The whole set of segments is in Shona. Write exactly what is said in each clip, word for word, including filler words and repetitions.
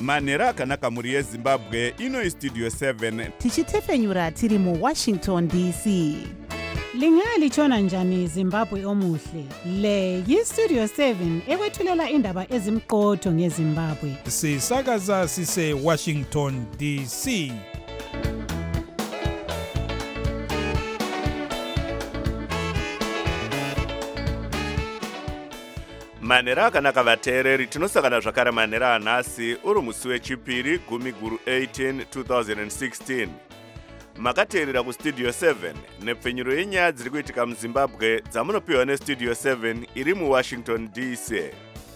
manhero akanaka mhuri yezimbabwe. Ino Studio seven tichitefenyura tiri mu Washington D C. Lingalitshona njani Zimbabwe omuhle? Le yi-Studio seven ekwethulela indaba ezimqotho ngeZimbabwe. Sisakaza sise Washington D C. manhero akanaka vateereri, tinosangana zvakare manhero anhasi uri musi wechipiri gumi guru eighteen twenty sixteen. Makateerera kustudio seven nepfenyuro yenyaya dziri kuitika muzimbabwe dzamunopiwa nestudio seven iri muwashington D C.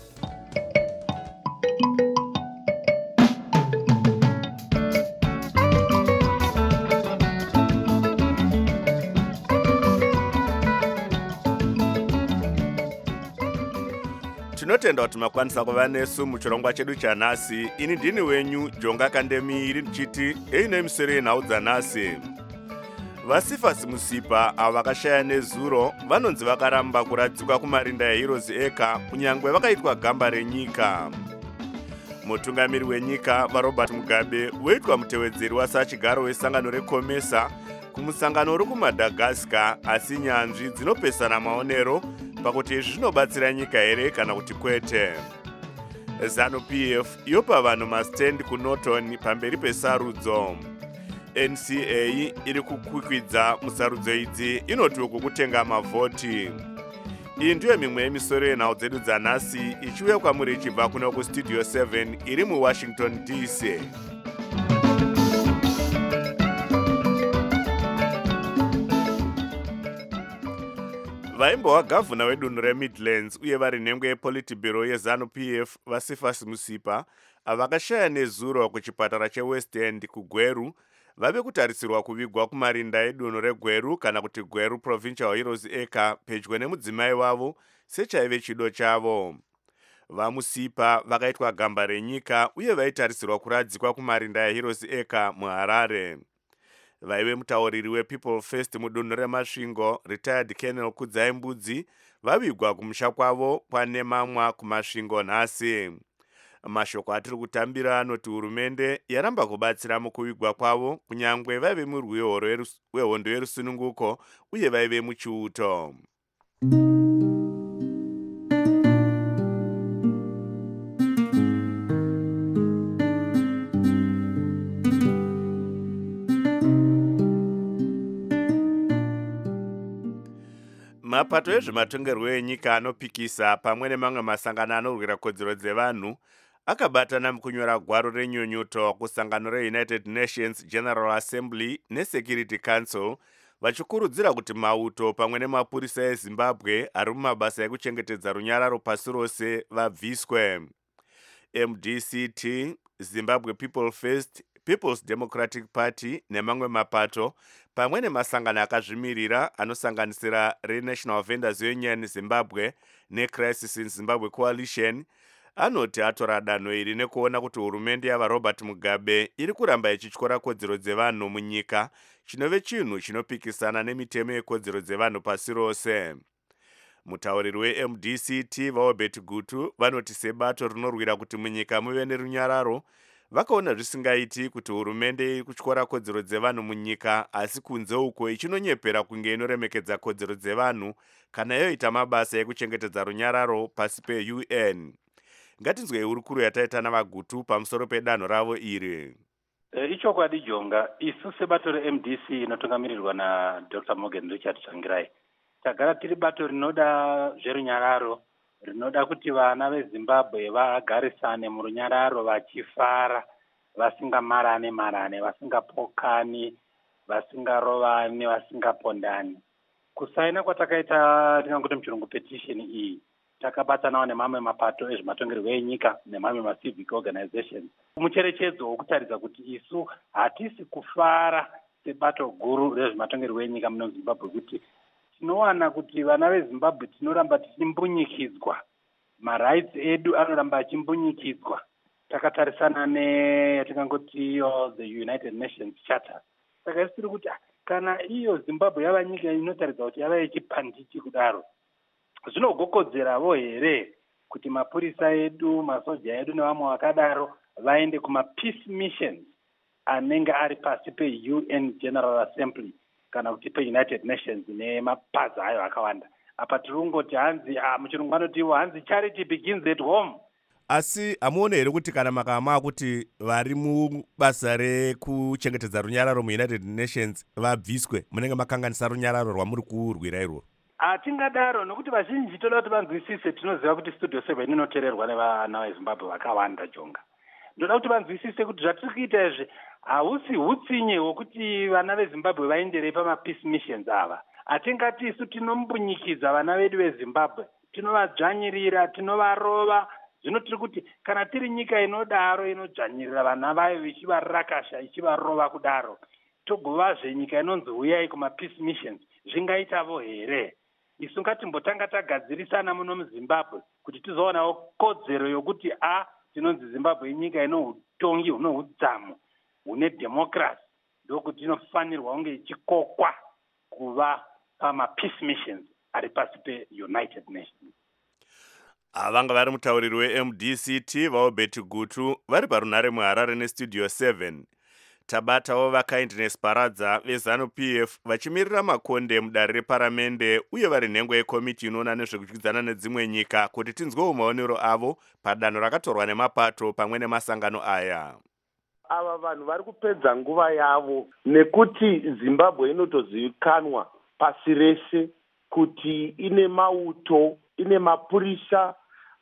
Tinotenda kuti makwanisa kuva nesu muchirongwa chedu chanhasi. Ini ndini wenyu Jonga Kandemi ndichiti eine misoro yenhau dzanhasi. Vasifasi Musipa avo vakashaya nezuro vanonzi vakaramba kuradzikwa kumarinda yaHeroes Acre kunyangwe vakaitwa gamba renyika. Mutungamiri wenyika vaRobert Mugabe voitwa mutevedzeri wasachigaro wesangano reCOMESA kumusangano uri kuMadagascar, asi nyanzvi dzinopesana maonero pakuti izvi zvinobatsira nyika here kana kuti kwete. ZANU-P F yopa vanhu mastendi kuNorton pamberi pesarudzo. N C A iri kukwikwidza musarudzo idzi inoti uku kutenga mavhoti. Iyi ndiyo mimwe yemisoro yenhau dzedu dzanhasi ichiuya kwamuri ichibva kuno kustudio seven iri muWashington D C. Vaimbowa gavhuna wedunhu reMidlands uye vari nhengwe yePolitburo yeZANU-P F Vasifasi Musipa avakashaya nezuro kuchipatara cheWest End kuGweru vave kutarisirwa kuvigwa kumarinda edunhu reGweru kana kuti Gweru Provincial Heroes Acre pedyo nemudzimai wavo sechaive chido chavo. VaMusipa vakaitwa gamba renyika uye vaitarisirwa kuradzikwa kumarinda yaHeroes Acre muHarare. Vaive mutauriri wePeople First mudunhu reMasvingo retired Colonel Kudzai Mbudzi vavigwa kumusha kwavo pane mamwa kuMasvingo nhasi. Mashoko atiri kutambira anoti hurumende yaramba kubatsira mukuvigwa kwavo kunyangwe vaive murwi wehondo yerusununguko uye vaive muchiuto. Mapato ezvematongerwo enyika anopikisa pamwe nemamwe masangano anorwira kodzero dzevanhu akabatana mukunyora gwaro renyunyuto kusangano reUnited Nations General Assembly neSecurity Council vachikurudzira kuti mauto pamwe nemapurisa eZimbabwe ari mumabasa ekuchengetedza runyararo pasi rose vabviswe. M D C T, Zimbabwe People First, People's Democratic Party nemamwe mapato pamwe nemasangano akazvimirira anosanganisira reNational Vendors Union Zimbabwe neCrisis in Zimbabwe Coalition anoti atora danho iri nekuona kuti hurumende yavaRobert Mugabe iri kuramba ichityora kodzero dzevanhu munyika chinove chinhu chinopikisana nemitemo yekodzero dzevanhu pasi rose. Mutauriri weM D C T vaObert Gutu vanoti sebato rinorwira kuti munyika muve nerunyararo vakaona zvisingaiti kuti hurumende iri kutyora kodzero dzevanhu munyika asi kunze uko ichinonyepera kunge inoremekedza kodzero dzevanhu kana yoita mabasa ekuchengetedza runyararo pasi peU N. Ngatinzwei hurukuro yataita navaGutu pamusoro pedanho ravo iri. E, ichokwadi Jonga, isu sebato reM D C inotungamirirwa naDr Morgan Richard Tsvangirai tagara tiri bato rinoda zverunyararo, rinoda kuti vana veZimbabwe vagarisane murunyararo vachifara, vasingamarane marane, vasingapokani, vasingarovani, vasingapondani. Kusaina kwatakaita tingangote muchirungu petition iyi takabatanawo nemamwe mapato ezvematongerwo enyika nemamwe macivic organizations mucherechedzo wokutaridza kuti isu hatisi kufara sebato guru rezvematongerwo enyika muno Zimbabwe kuti tinowana kuti vana veZimbabwe tinoramba tichimbunyikidzwa, marights edu anoramba achimbunyikidzwa. Takatarisana neyatingangoti iyo the United Nations Charter. Saka isi tiri kuti kana iyo Zimbabwe yava nyika inotaridza kuti yava yechipandiki kudaro, zvinogokodzeravo here kuti mapurisa edu, masoja edu nevamwe vakadaro vaende kuma-peace missions anenge ari pasi pe-U N General Assembly kana kuti pe-United Nations nemapazi ayo akawanda. Apa tiri kungoti hanzi muchirungu anotiwo hanzi charity begins at home. Asi amuone here kuti kana makama kuti vari mubasa rekuchengetedza runyararo mu-United Nations vabviswe, munenge makanganisa runyararo rwamuri kurwira irwo? Hatingadaro nokuti vazhinji toda kuti vanzwisise. Tinoziva kuti Studio seven inoteererwa nevana veZimbabwe vakawanda jonga. Ndoda kuti vanzwisise kuti zvatiri kuita izvi hausi hutsinye hwokuti vana veZimbabwe vaenderei pama-peace missions ava. Hatingati isu tinombunyikiza vana vedu veZimbabwe, tinovadzvanyirira, tinovarova. Zvino tiri kuti kana tiri nyika inodaro inodzvanyirira vana vayo ichivarakasha ichivarova kudaro, togovazve nyika inonzi uyai kuma-peace missions, zvingaitavo here? Isu ngatimbotanga tagadzirisana muno muZimbabwe kuti tizoonawo kodzero yokuti a tinonzi Zimbabwe inyika ino utongi huno udzamu hune democracy, ndokuti inofanirwa kunge ichikokwa kuva pama-peace missions ari pasi pe-United Nations. Avanga vari mutauriri we-M D C T vaobeti Gutu vari parunhare muHarare neStudio seven. Tabatawo vaKindness Paradza veZanu P F vachimirira makonde mudare reparamende uye vari nhengo yekomiti inoona nezvekudyidzana nedzimwe nyika kuti tinzwewo maonero avo padanho rakatorwa nemapato pamwe nemasangano aya. Ava vanhu vari kupedza nguva yavo nekuti Zimbabwe inotozivikanwa pasi rese kuti ine mauto, ine mapurisa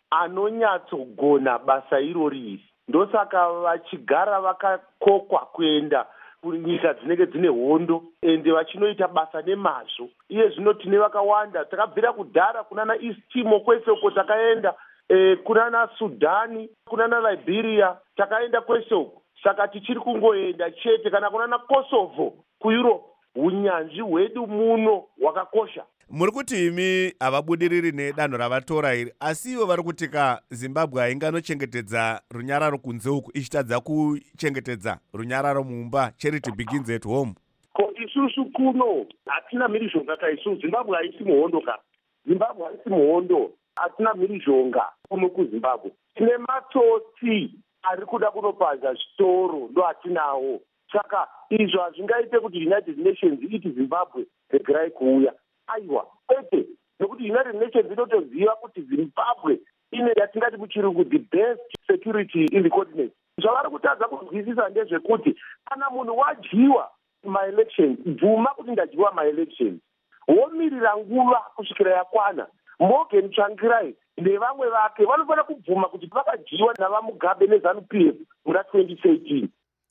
anonyatsogona basa irori. Ndosaka vachigara vakakokwa kuenda kunyika dzinenge dzine hondo ende vachinoita basa nemazvo. Iye zvino tine vakawanda, takabvira kudhara kunana East Timor kwese uko takaenda, e, kunana Sudani, kunana Liberia, takaenda kwese uko. Saka tichiri kungoenda chete kana kunana Kosovo kuEurope. Unyanzvi hwedu muno hwakakosha. Muri kuti imi havabudiriri nedanho ravatora iri, asi ivo vari kutika Zimbabwe hainganochengetedza runyararo kunze uku ichitadza kuchengetedza runyararo mumba, charity begins at home. Ko isusu kuno hatina mhirizhonga kaisu. Zimbabwe haisi muhondo ka. Zimbabwe haisi muhondo. Hatina mhirizhonga kuno kuZimbabwe. Tine matsotsi ari kuda kunopadza zvitoro ndo hatinawo. Saka izvo hazvingaite kuti United Nations iti Zimbabwe regerai kuuya. Aiwa, kwete, nekuti United Nations inotoziva kuti Zimbabwe ine yatingati muchirungu the best security in the continent. Zvavari kutadza kunzwisisa ndezvekuti kana munhu wadyiwa ma-elections, bvuma kuti ndadyiwa ma-elections, womirira nguva kusvikira yakwana, Morgan Tsvangirai nevamwe vake vanofanira kubvuma kuti vakadyiwa navaMugabe neZanu P F muna twenty thirteen.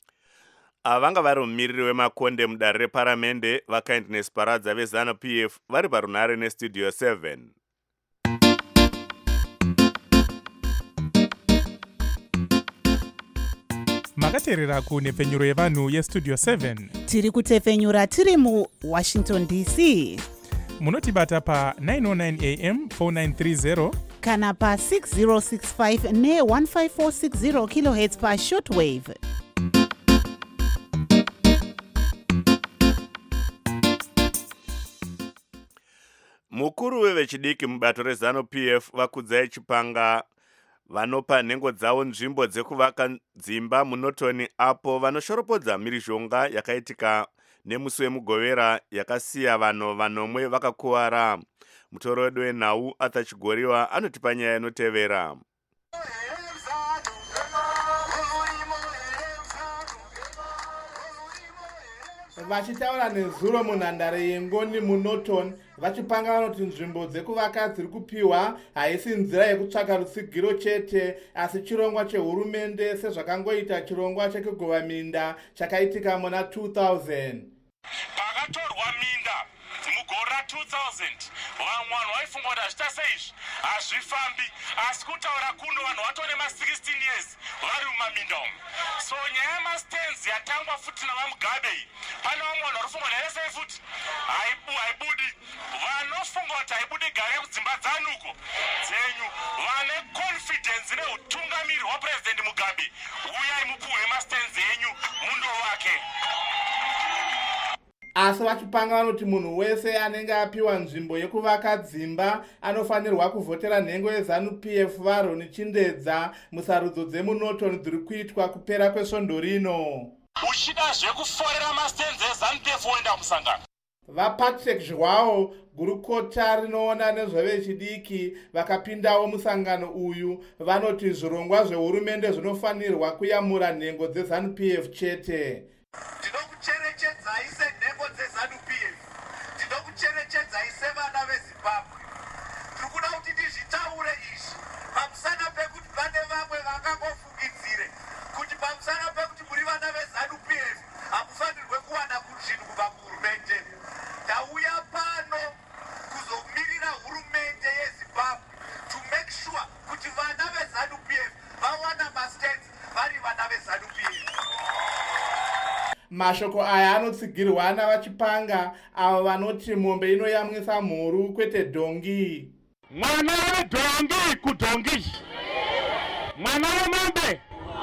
Avanga vari mumiriri wemakonde mudare reparamende vaKindness Paradza veZanu P F vari parunhare neStudio seven. Makateerera kunhepfenyuro yevanhu yeStudio seven. Tiri kutefenyura tiri muWashington D C. Munotibata pa nine oh nine A M four nine three zero kana pa six zero six five ne one five four six zero kilohertz pa shortwave. Mukuru wevechidiki mubato reZanu P F vakudzai chipanga vanopa nhengo dzavo nzvimbo dzekuvaka dzimba munotoni apo vanoshoropodza mhirizhonga yakaitika nemusi wemugovera yakasiya vanhu vanomwe vakakuwara. Mutoro wedu wenhau Arthur Chigoriwa anotipa nyaya inotevera. Vachitaura nezuro munhandare yengoni muNorton, vachipanga vanoti nzvimbo dzekuvaka dziri kupiwa haisi nzira yekutsvaka rutsigiro chete, asi chirongwa chehurumende sezvakangoita chirongwa chekugova minda chakaitika muna two thousand. Pakatorwa minda mugore ra two thousand, vamwe vanhu vaifunga kuti hazviita seizvi hazvifambi, asi kutaura kuno vanhu vatone ma sixteen years vari mumaminda umu. So nyaya yemastenzi yatangwa futi navaMugabe iyi, pane vamwe vanhu vari kufunga kuti haisei futi haibudi. Vanofunga kuti haibudi gare kudzimba dzanuko dzenyu, vane confidence neutungamiri hwaPresident Mugabe, uyai mupuhwe mastenzi enyu mundo wake. asi vachipanga vanoti munhu wese anenge apiwa nzvimbo yekuvaka dzimba anofanirwa kuvhotera nhengo yeZANU P F vaRoni Chindedza musarudzo dzemuNorton dziri kuitwa kupera kwesvondo rino. Uchida zvekuforera mastenzi eZANU P F woenda kumusangano. VaPatrick Zhwao, gurukota rinoona nezvevechidiki, vakapindawo musangano uyu, vanoti zvirongwa zvehurumende zvinofanirwa kuyamura nhengo dzeZANU P F chete. Ndinokucherechedzai senhengo dzeZANU P F, ndinokucherechedzai sevana veZimbabwe. Tiri kuda kuti ndizvitaure izvi pamusana pekuti pane vamwe vakangofungidzire kuti pamusana pekuti muri vana veZANU P F hamufanirwe kuwana zvinhu kubva kuhurumende. Ndauya pano kuzomirira hurumende yeZimbabwe to make sure kuti vana veZANU P F vawana mastenzi vari vana veZANU P F. Mashoko aya anotsigirwa navachipanga avo vanoti mombe inoyamwisa mhuru kwete dhongi. Mwana wedhongi kudhongi, mwana wemombe,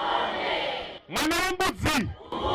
mwana wembudzi.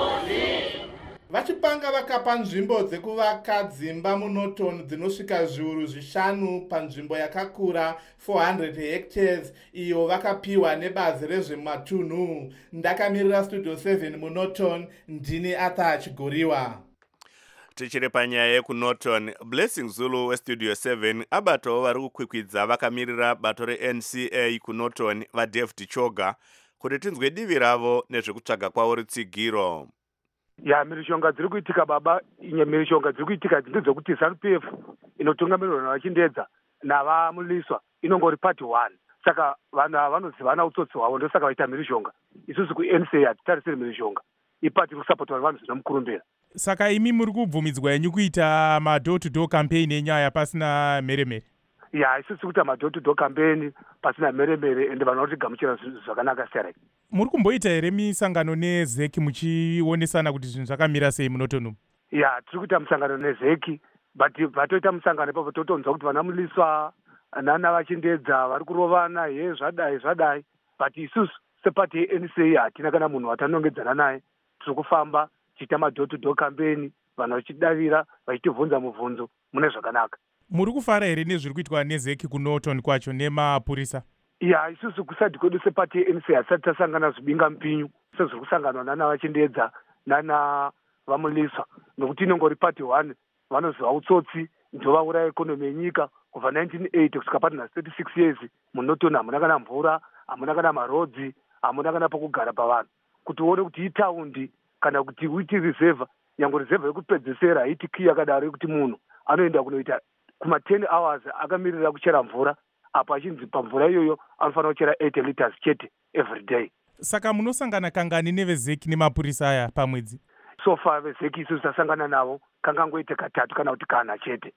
Vachipanga vakapa nzvimbo dzekuvaka dzimba muNorton dzinosvika zviuru zvishanu panzvimbo yakakura four hundred hectares iyo vakapiwa nebazi rezvematunhu. Ndakamirira Studio seven muNorton, ndini Arthur Chigoriwa. Tichiri panyaya yekuNorton, Blessing Zulu weStudio seven abatawo vari kukwikwidza vakamirira bato reN C A kuNorton vaDavid Choga kuti tinzwe divi ravo nezvekutsvaga kwavo rutsigiro. Ya mhirishonga dziri kuitika baba, inye mhirishonga dziri kuitika ndedzokuti ZANU P F inotungamirirwa navaChindedza navaMuliswa inongori part one. Saka vanhu ava vanozivana utsotsi hwavo, ndosaka vaita mhirishonga. Isusu kuN C A hatitarisiri mhirishonga. Ipati kusapotwa vanhu zvinomukurumbira. Saka imi muri kubvumidzwa yenyu kuita ma-door to door campaign enyaya pasina mheremhere? Ya isusu kuita ma-door to door campaign pasina mheremhere ende vanhu vanotigamuchira zvinhu zvakanaka serai. Muri kumboita here misangano neZeki muchionesana kuti zvinhu zvakamira sei muNorton? Ya tiri kuita musangano neZeki, but patoita musangano ipapo totonzwa kuti vana Muliswa nana vaChindedza vari kurovana, he zvadai zvadai, but isusu sepati yeN C A hatina kana munhu watanongedzana naye. Tiri kufamba tichiita ma-door to door campaign, vanhu vachidavira vachitivhunza mubvunzo mune zvakanaka. Muri kufara here nezviri kuitwa neZeki kuNorton kwacho nemapurisa? Ya isusu kusati kwedu sepati yeN C A hatisati tasangana zvibinga mupinyu sezviri kusanganwa nana vaChindedza nana vaMuliswa, nokuti inongori pati one. Vanoziva utsotsi ndovauraya ekonomi yenyika kubva nineteen eighty kusvika patinha thirty-six years. muNorton hamuna kana mvura, hamuna kana marodzi, hamuna kana pokugara pavanhu. Kuti uone kuti itaundi kana kuti uiti reserve, nyange reserve yekupedzesera haiti kii yakadaro yekuti munhu anoenda kunoita kuma ten hours akamirira kuchera mvura, apa achinzi pamvura iyoyo anofanira kuchera eight liters chete every day. Saka munosangana kangani neveZeki nemapurisa aya pamwedzi? So far veZeki isusu tasangana navo kangangoite katatu kana kuti kana chete.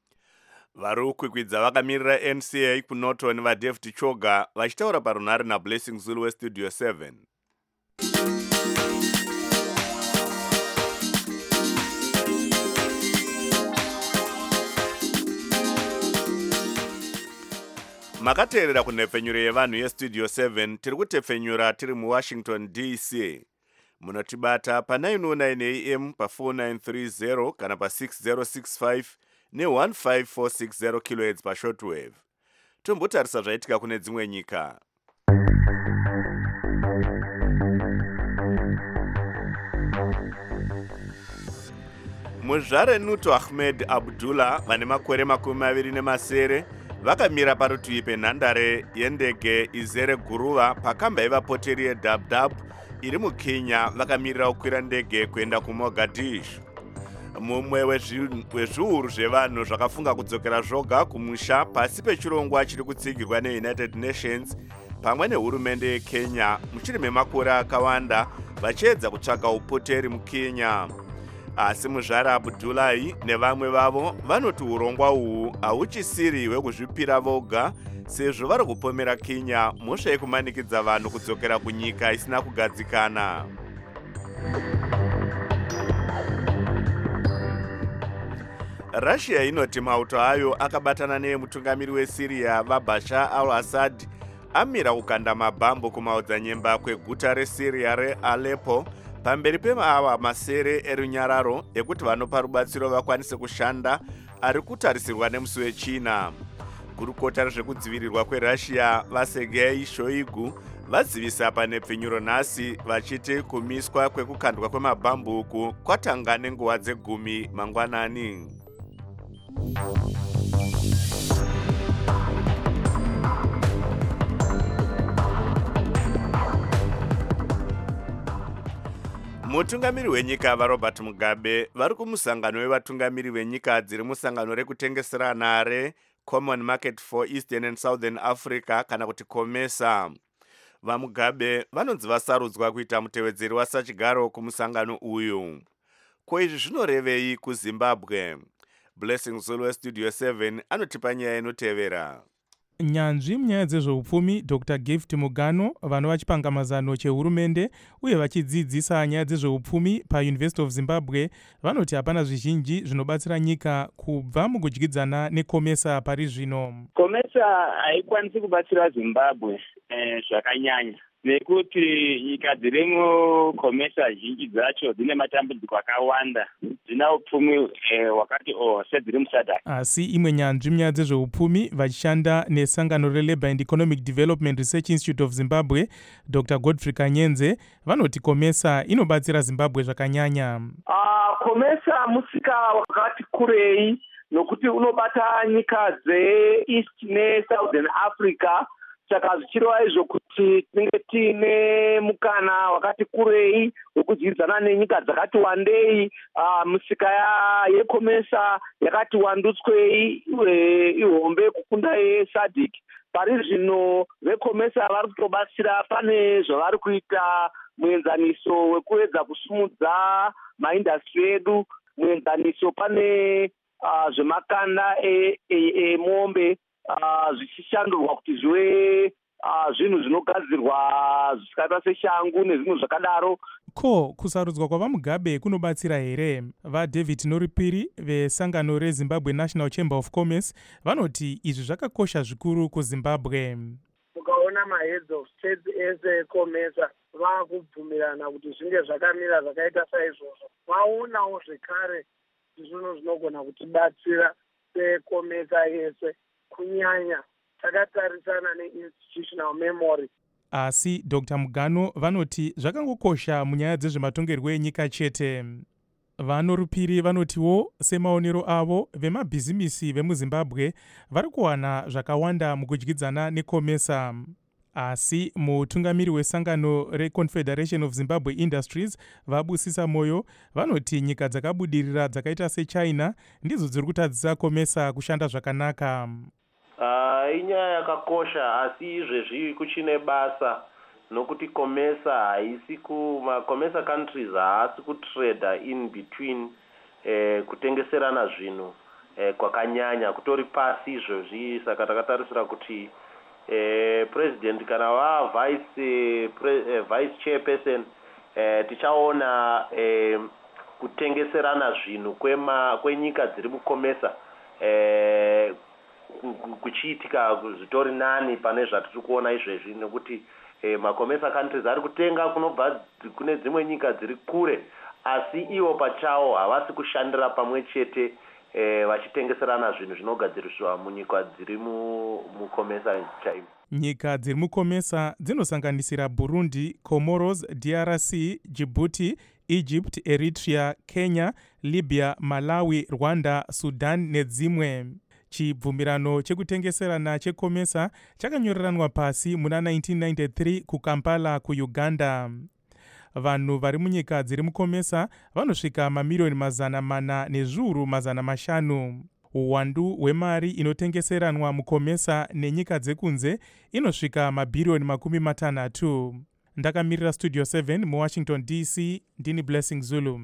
Vari kukwikwidza vakamirira N C A kuNorton vaDavid Choga vachitaura parunhare naBlessing Zulu weStudio seven. Makateerera kunhepfenyuro yevanhu yeStudio seven, tiri kutepfenyura tiri muWashington D C. Munotibata pa nine oh nine A M pa four nine three zero kana pa six zero six five ne one five four six zero kilohertz pa shortwave. Tombotarisa zvaitika kune dzimwe nyika. Muzvare Nuto Ahmed Abdullah vane makore makumi maviri nemasere vakamira parutivi penhandare yendege izere guruva pakamba ivapoteri yeDabDab iri muKenya vakamirira kukwira ndege kuenda kuMogadishu. Mumwe wezviuru zvevanhu zvakafunga kudzokera zvoga kumusha pasi pechirongwa chiri kutsigirwa neUnited Nations pamwe nehurumende yeKenya mushure memakore akawanda vachiedza kutsvaga upoteri muKenya. Asi muzvare Abdullahi nevamwe vavo vanoti urongwa uhu hauchisiri hwekuzvipira voga, sezvo vari kupomera Kenya mhosva yekumanikidza vanhu kudzokera kunyika isina kugadzikana. Russia inoti mauto ayo akabatana nemutungamiri weSyria vaBashar al-Assad amira kukanda mabhambo kumaodzanyemba kweguta reSyria reAleppo pamberi pemaava masere erunyararo ekuti vanopa rubatsiro vakwanise kushanda ari kutarisirwa nemusi wechina. Gurukota rezvekudzivirirwa kwerussia vaSergei Shoigu vazivisa pane pfinyuro nhasi vachiti kumiswa kwekukandwa kwemabhambuku kwatanga nenguva dzegumi mangwanani. Mutungamiri wenyika vaRobert Mugabe vari kumusangano wevatungamiri venyika dziri musangano rekutengeserana reCommon Market for Eastern and Southern Africa kana kuti COMESA. VaMugabe vanonzi vasarudzwa kuita mutevedzeri wasachigaro kumusangano uyu. Ko izvi zvinorevei kuZimbabwe? Blessing Zulu weStudio seven anotipa nyaya inotevera. Nyanzvi munyaya dzezveupfumi Doctor Gift Mugano vanova chipanga mazano chehurumende uye vachidzidzisa nyaya dzezveupfumi paUniversity of Zimbabwe vanoti hapana zvizhinji zvinobatsira nyika kubva mukudyidzana neCOMESA pari zvino. COMESA haikwanisi kubatsira Zimbabwe eh, zvakanyanya nekuti nyika dziri muCOMESA zhinji dzacho dzine matambudziko akawanda, dzina upfumi eh, wakati oh sedziri muSADC. Asi imwe nyanzvi munyaya dzezveupfumi vachishanda nesangano reLabour and Economic Development Research Institute of Zimbabwe Doctor Godfrey Kanyenze vanoti COMESA inobatsira Zimbabwe zvakanyanya. Uh, COMESA musika wakati kurei nokuti unobata nyika dzeEast neSouthern Africa. Saka zvichireva izvo kuti tinenge tiine mukana wakati kurei wekudyidzana nenyika dzakati wandei. Uh, musika yeCOMESA yakati wandutswei ihombe kukunda yeSADC. Pari zvino veCOMESA vari kutobatsira pane zvavari kuita muenzaniso wekuedza kusumudza maindastri edu. Muenzaniso pane uh, zvemakanda emombe e, e, Uh, zvichishandurwa kuti zvive uh, zvinhu zvinogadzirwa zvakaita seshangu nezvinhu zvakadaro. Ko kusarudzwa kwavaMugabe kunobatsira here? VaDavid Noripiri vesangano reZimbabwe National Chamber of Commerce vanoti izvi zvakakosha zvikuru kuZimbabwe. Mukaona maheads of states ese COMESA vakubvumirana kuti zvinge zvakamira zvakaita saizvozvo, vaonawo zvekare zvinhu zvinogona kutibatsira seCOMESA yese. Kunyanya takatarisana neinstitutional memory. Asi Doctor Mugano vanoti zvakangokosha munyaya dzezvematongerwo enyika chete. VaNoripiri vanotiwo semaonero avo vemabhizimisi vemuZimbabwe vari kuwana zvakawanda mukudyidzana neCOMESA. Asi mutungamiri wesangano reConfederation of Zimbabwe Industries Vabusisa Moyo vanoti nyika dzakabudirira dzakaita seChina ndidzo dziri kutadzisa COMESA kushanda zvakanaka. Uh, inyaya yakakosha asi izvezvi kuchine basa nokuti COMESA haisi kuma COMESA countries haasi kutrade in between eh, kutengeserana zvinhu eh, kwakanyanya kutori pasi izvozvi. Saka takatarisira kuti eh, president kana va vice pre, eh, vice chairperson eh, tichaona eh, kutengeserana zvinhu kwema kwenyika dziri muCOMESA eh, kuchiitika zvitori nani pane zvatiri kuona izvezvi nekuti eh, maCOMESA countries ari kutenga kunobva kune dzimwe nyika dziri kure, asi ivo pachawo havasi kushandira pamwe chete eh, vachitengeserana zvinhu zvinogadziriswa munyika dziri muCOMESA chaimo. Nyika dziri muCOMESA dzinosanganisira Burundi, Comoros, D R C, Djibouti, Egypt, Eritrea, Kenya, Libya, Malawi, Rwanda, Sudan nedzimwe. Chibvumirano chekutengeserana cheCOMESA chakanyoreranwa pasi muna nineteen ninety-three kuKampala kuUganda. Vanhu vari munyika dziri muCOMESA vanosvika mamiliyoni mazana mana nezviuru mazana mashanu. Uwandu hwemari inotengeseranwa muCOMESA nenyika dzekunze inosvika mabhiriyoni makumi matanhatu. Ndakamirira Studio seven muWashington D C, ndini Blessing Zulu.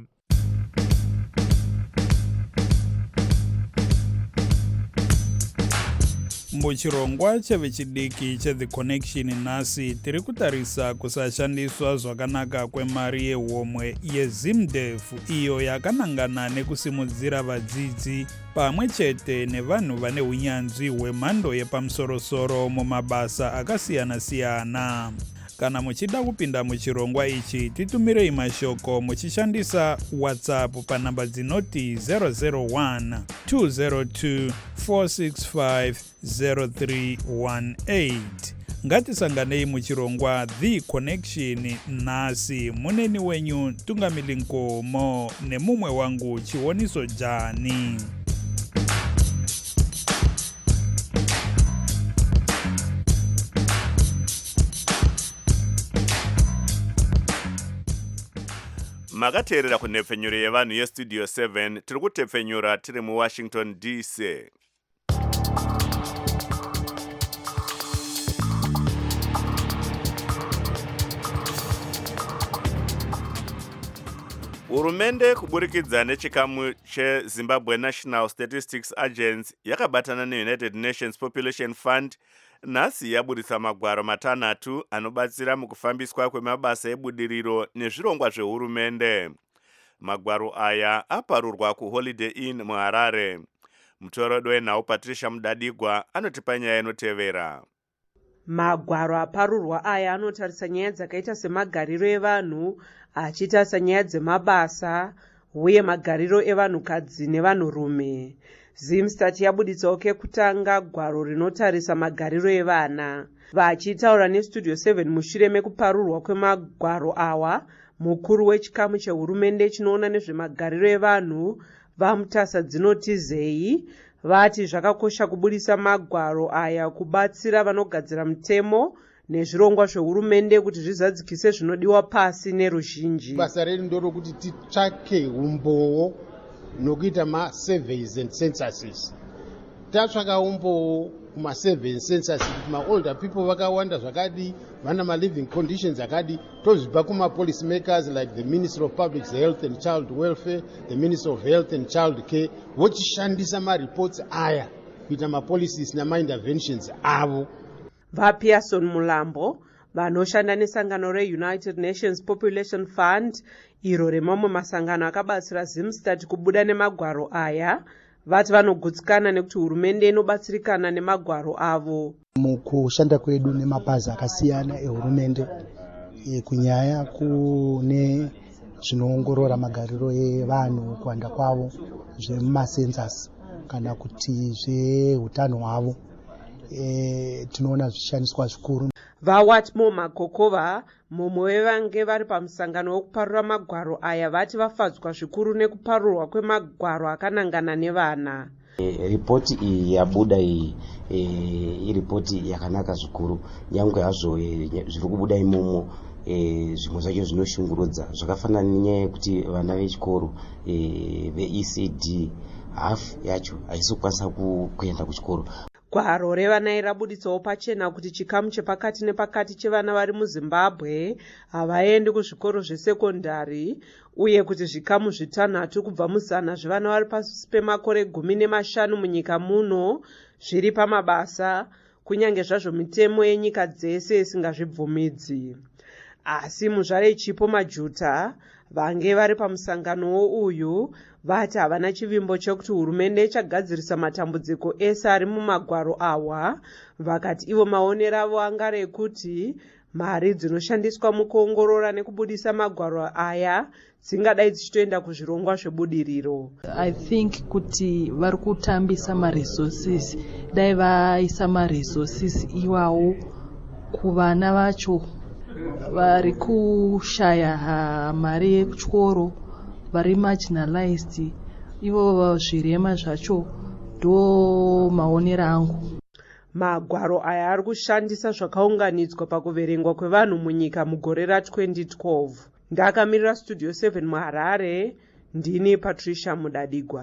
Muchirongwa chevechidiki cheThe Connection nhasi tiri kutarisa kusashandiswa zvakanaka kwemari yehomwe yeZimDef iyo yakanangana nekusimudzira vadzidzi pamwe chete nevanhu vane unyanzvi hwemhando yepamusorosoro mumabasa akasiyana-siyana. Kana muchida kupinda muchirongwa ichi, titumirei mashoko muchishandisa WhatsApp panamba dzinoti zero zero one two zero two four six five zero three one eight. Ngatisanganei muchirongwa The Connection nhasi. Muneni wenyu Tungamili Nkomo nemumwe wangu Chiwoniso Jani. Makateerera kunhepfenyuro yevanhu yestudio seven tiri kutepfenyura tiri muWashington D C. Hurumende kuburikidza nechikamu cheZimbabwe National Statistics Agency yakabatana neUnited Nations Population Fund nhasi yaburitsa magwaro matanhatu anobatsira mukufambiswa kwemabasa ebudiriro nezvirongwa zvehurumende. Magwaro aya aparurwa kuHoliday Inn muHarare. Mutorodo wenhau Patricia Mudadigwa anotipa nyaya inotevera. Magwaro aparurwa aya anotarisa nyaya dzakaita semagariro evanhu, achitarisa nyaya dzemabasa uye magariro evanhukadzi nevanhurume. Zimstat yabuditsawo kekutanga gwaro rinotarisa magariro evana. Vachitaura nestudio seven mushure mekuparurwa kwemagwaro awa, mukuru wechikamu chehurumende chinoona nezvemagariro evanhu vaMutasa Dzinoti Zai vati zvakakosha kubudisa magwaro aya kubatsira vanogadzira mutemo nezvirongwa zvehurumende kuti zvizadzikise zvinodiwa pasi neruzhinji. Basa redu ndorokuti titsvake umbowo nokuita ma-surveys and censuses. Tatsvaka umbowo kuma-survey and census kuti ma-older people vakawanda zvakadi, vana ma-living conditions akadi, tozvipa kuma-policy makers like the Ministry of Public Health and Child Welfare, the Ministry of Health and Child Care, vochishandisa ma-reports aya kuita ma-policies nama-interventions avo. VaPearson Mulambo vanoshanda nesangano reUnited Nations Population Fund iro remamwe masangano akabatsira Zimstat kubuda nemagwaro aya vati vanogutsikana nekuti hurumende inobatsirikana nemagwaro avo. Mukushanda kwedu nemapazi akasiyana ehurumende e, kunyaya kune zvinoongorora magariro evanhu kuwanda kwavo zvemacensus kana kuti zveutano hwavo. E, tinoona zvishandiswa zvikuru. VaWatmo Makokova mumwe wevange vari pamusangano wekuparura magwaro aya vati vafadzwa zvikuru nekuparurwa kwemagwaro akanangana nevana. E, ripoti iyi yabuda iyi e, iripoti yakanaka zvikuru, nyangwe hazvo e, zviri kubuda imomo e, zvimwe zvacho zvinoshungurudza zvakafanana nenyaya yekuti vana vechikoro e, ve-E C D hafu yacho haisi kukwanisa kuenda kuchikoro. Gwaro revana rabuditsawo pachena kuti chikamu chepakati nepakati chevana vari muZimbabwe havaendi kuzvikoro zvesekondari uye kuti zvikamu zvitanhatu kubva muzana zvevana vari pasi pemakore gumi nemashanu munyika muno zviri pamabasa, kunyange zvazvo mitemo yenyika dzese isingazvibvumidzi. Asi muzvare Chipo Majuta vange vari pamusangano uyu vati havana chivimbo chekuti hurumende ichagadzirisa matambudziko ese ari mumagwaro awa. Vakati ivo maonero avo anga rekuti mari dzinoshandiswa mukuongorora nekubudisa magwaro aya dzingadai dzichitoenda kuzvirongwa zvebudiriro. I think kuti vari kutambisa maresources, dai vaisa maresources iwawo kuvana vacho vari kushaya mari yekuchikoro, vari marginalized, ivo zvirema zvacho ndo maonero angu. Magwaro aya ari kushandisa zvakaunganidzwa pakuverengwa kwevanhu munyika mugore ra-twenty twelve. Ndakamirira Studio seven muHarare, ndini Patricia Mudadigwa.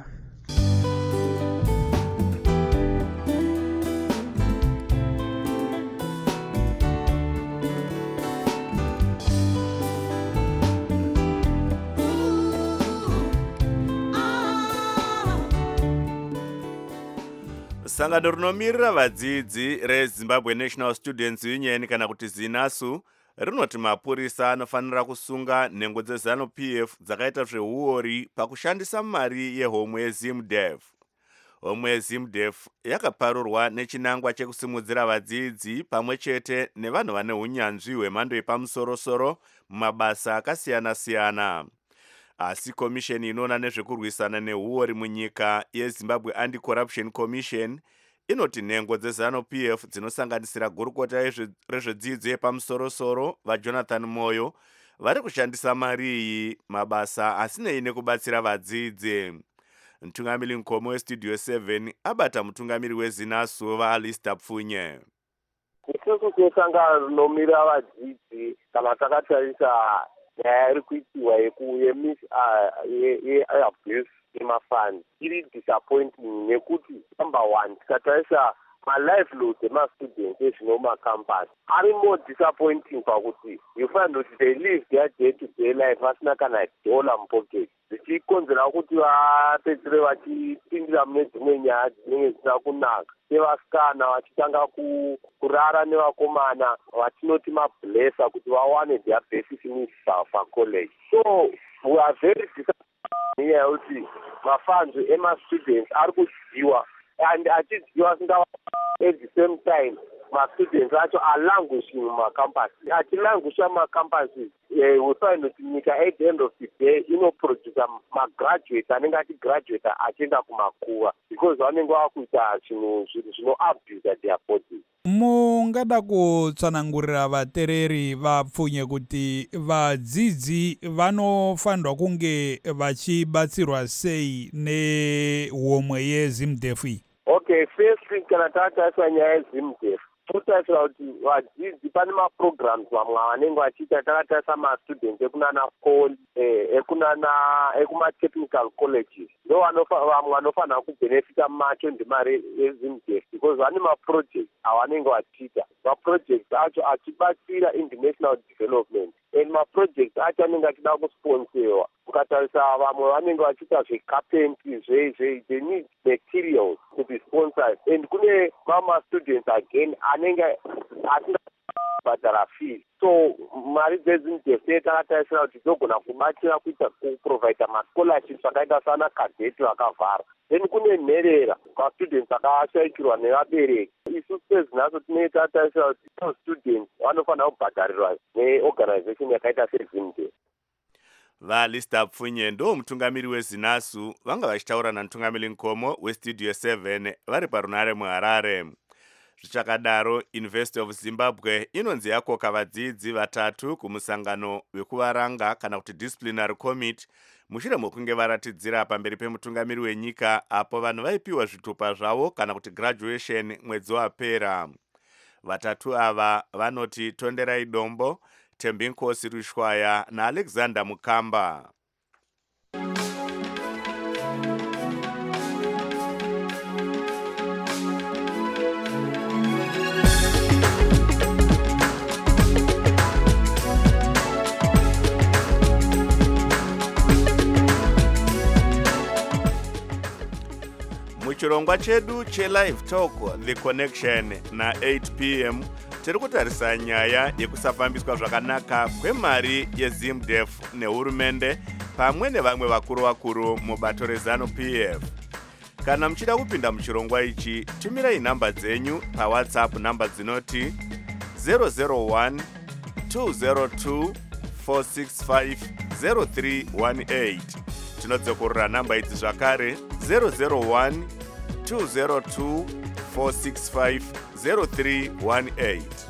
Sangano rinomirira vadzidzi reZimbabwe National Students Union kana kuti ZINASU rinoti mapurisa anofanira kusunga nhengo dzeZANU P F dzakaita zveuori pakushandisa mari yehomwe yeZimDev. omwe ZimDef yakaparurwa nechinangwa chekusimudzira vadzidzi pamwe chete nevanhu vane unyanzvi hwemhando yepamusoro-soro mumabasa akasiyana-siyana. Asi komisheni inoona nezvekurwisana neuori munyika yeZimbabwe Anti-Corruption Commission inoti nhengo dzeZanu-P F dzinosanganisira gurukota rezvedzidzo yepamusoro-soro vaJonathan Moyo vari kushandisa mari iyi mabasa asinei nekubatsira vadzidzi. Mutungamiri mukoma westudio seven abata mutungamiri weZinasu vaAlistair Pfunye. Isusu sesangano rinomira vadzidzi kana takatarisa nyaya iri kuitiwa yeabuse yemafund iri disappointing nekuti number one tikatarisa malivelihood emastudents ezvinomakampani ari more disappointing pakuti you find that they live their day to day life vasina kana dollar mupocket zvichikonzera kuti vapedzere vachipindira mune dzimwe nyaya dzinenge dzisina kunaka sevasikana vachitanga kurara nevakomana vatinoti mablessa kuti vawane their basic needs pacollege. So we are very disappointed nenyaya yekuti mafanzo emastudents ari kudyiwa and achidyiwa singa at the same time ma-students acho alanguishing mumacampus. Achilangusha mumacampus we find kuti nyika at the end of the day inoproduca magraduate anenge achigraduate achienda kumakuva because vanenge vakuita zvinhu zvinoabuse their bodies. Mungada kutsanangurira vatereri vapfunye kuti vadzidzi vanofanirwa kunge vachibatsirwa sei nehomwe yeZimDef? Okay, first thing kana tatarisa nyaya yeZimDef totarisira kuti vadzidzi pane maprograms vamwe vanenge vachiita takatarisa mastudents ekunana Foli ekunana ekumatechnical colleges ndo vamwe vanofanira kubenefita macho ndemari yeZimDef because vane maprojects avanenge vachiita maprojects acho achibatsira international development and maprojects acho anenge achida kusponsewa. Ukatarisa vamwe vanenge vachiita zvecarpentry zve they need materials to be sponsored and kune mama students again anenge asina bhadhara fees. So mari dzeZimDef takatarisira kuti dzogona kubatsira kuita kuprovida mascholarships akaita sana kadeti vakavhara. Then kune nherera vastudents vakashaikirwa nevabereki. Isusu seZinasu tinenge tatarisira kuti students vanofanira kubhadharirwa neorganization yakaita seZimDef. VaAlistair Pfunye ndo mutungamiri weZinasu vanga vachitaura namutungamiri mukoma westudio seven vari parunare muHarare. Zvichakadaro, University of Zimbabwe inonzi yakoka vadzidzi vatatu kumusangano wekuvaranga kana kuti disciplinary committee mushure mokunge varatidzira pamberi pemutungamiri wenyika apo vanhu vaipiwa zvitupa zvavo kana kuti graduation mwedzi wapera. Vatatu ava vanoti Tonderai Dombo, Tembinkosi Rushwaya naAlexander Mukamba. Muchirongwa chedu che-Live Talk The Connection na eight p m tiri kutarisa nyaya yekusafambiswa zvakanaka kwemari yeZimDef nehurumende pamwe nevamwe vakuru vakuru mubato reZanu-P F. Kana muchida kupinda muchirongwa ichi, tumirai namba dzenyu paWhatsApp namba dzinoti zero zero one two zero two four six five zero three one eight. Tinodzokorera namba idzi zvakare zero zero one two zero two four six five zero three one eight.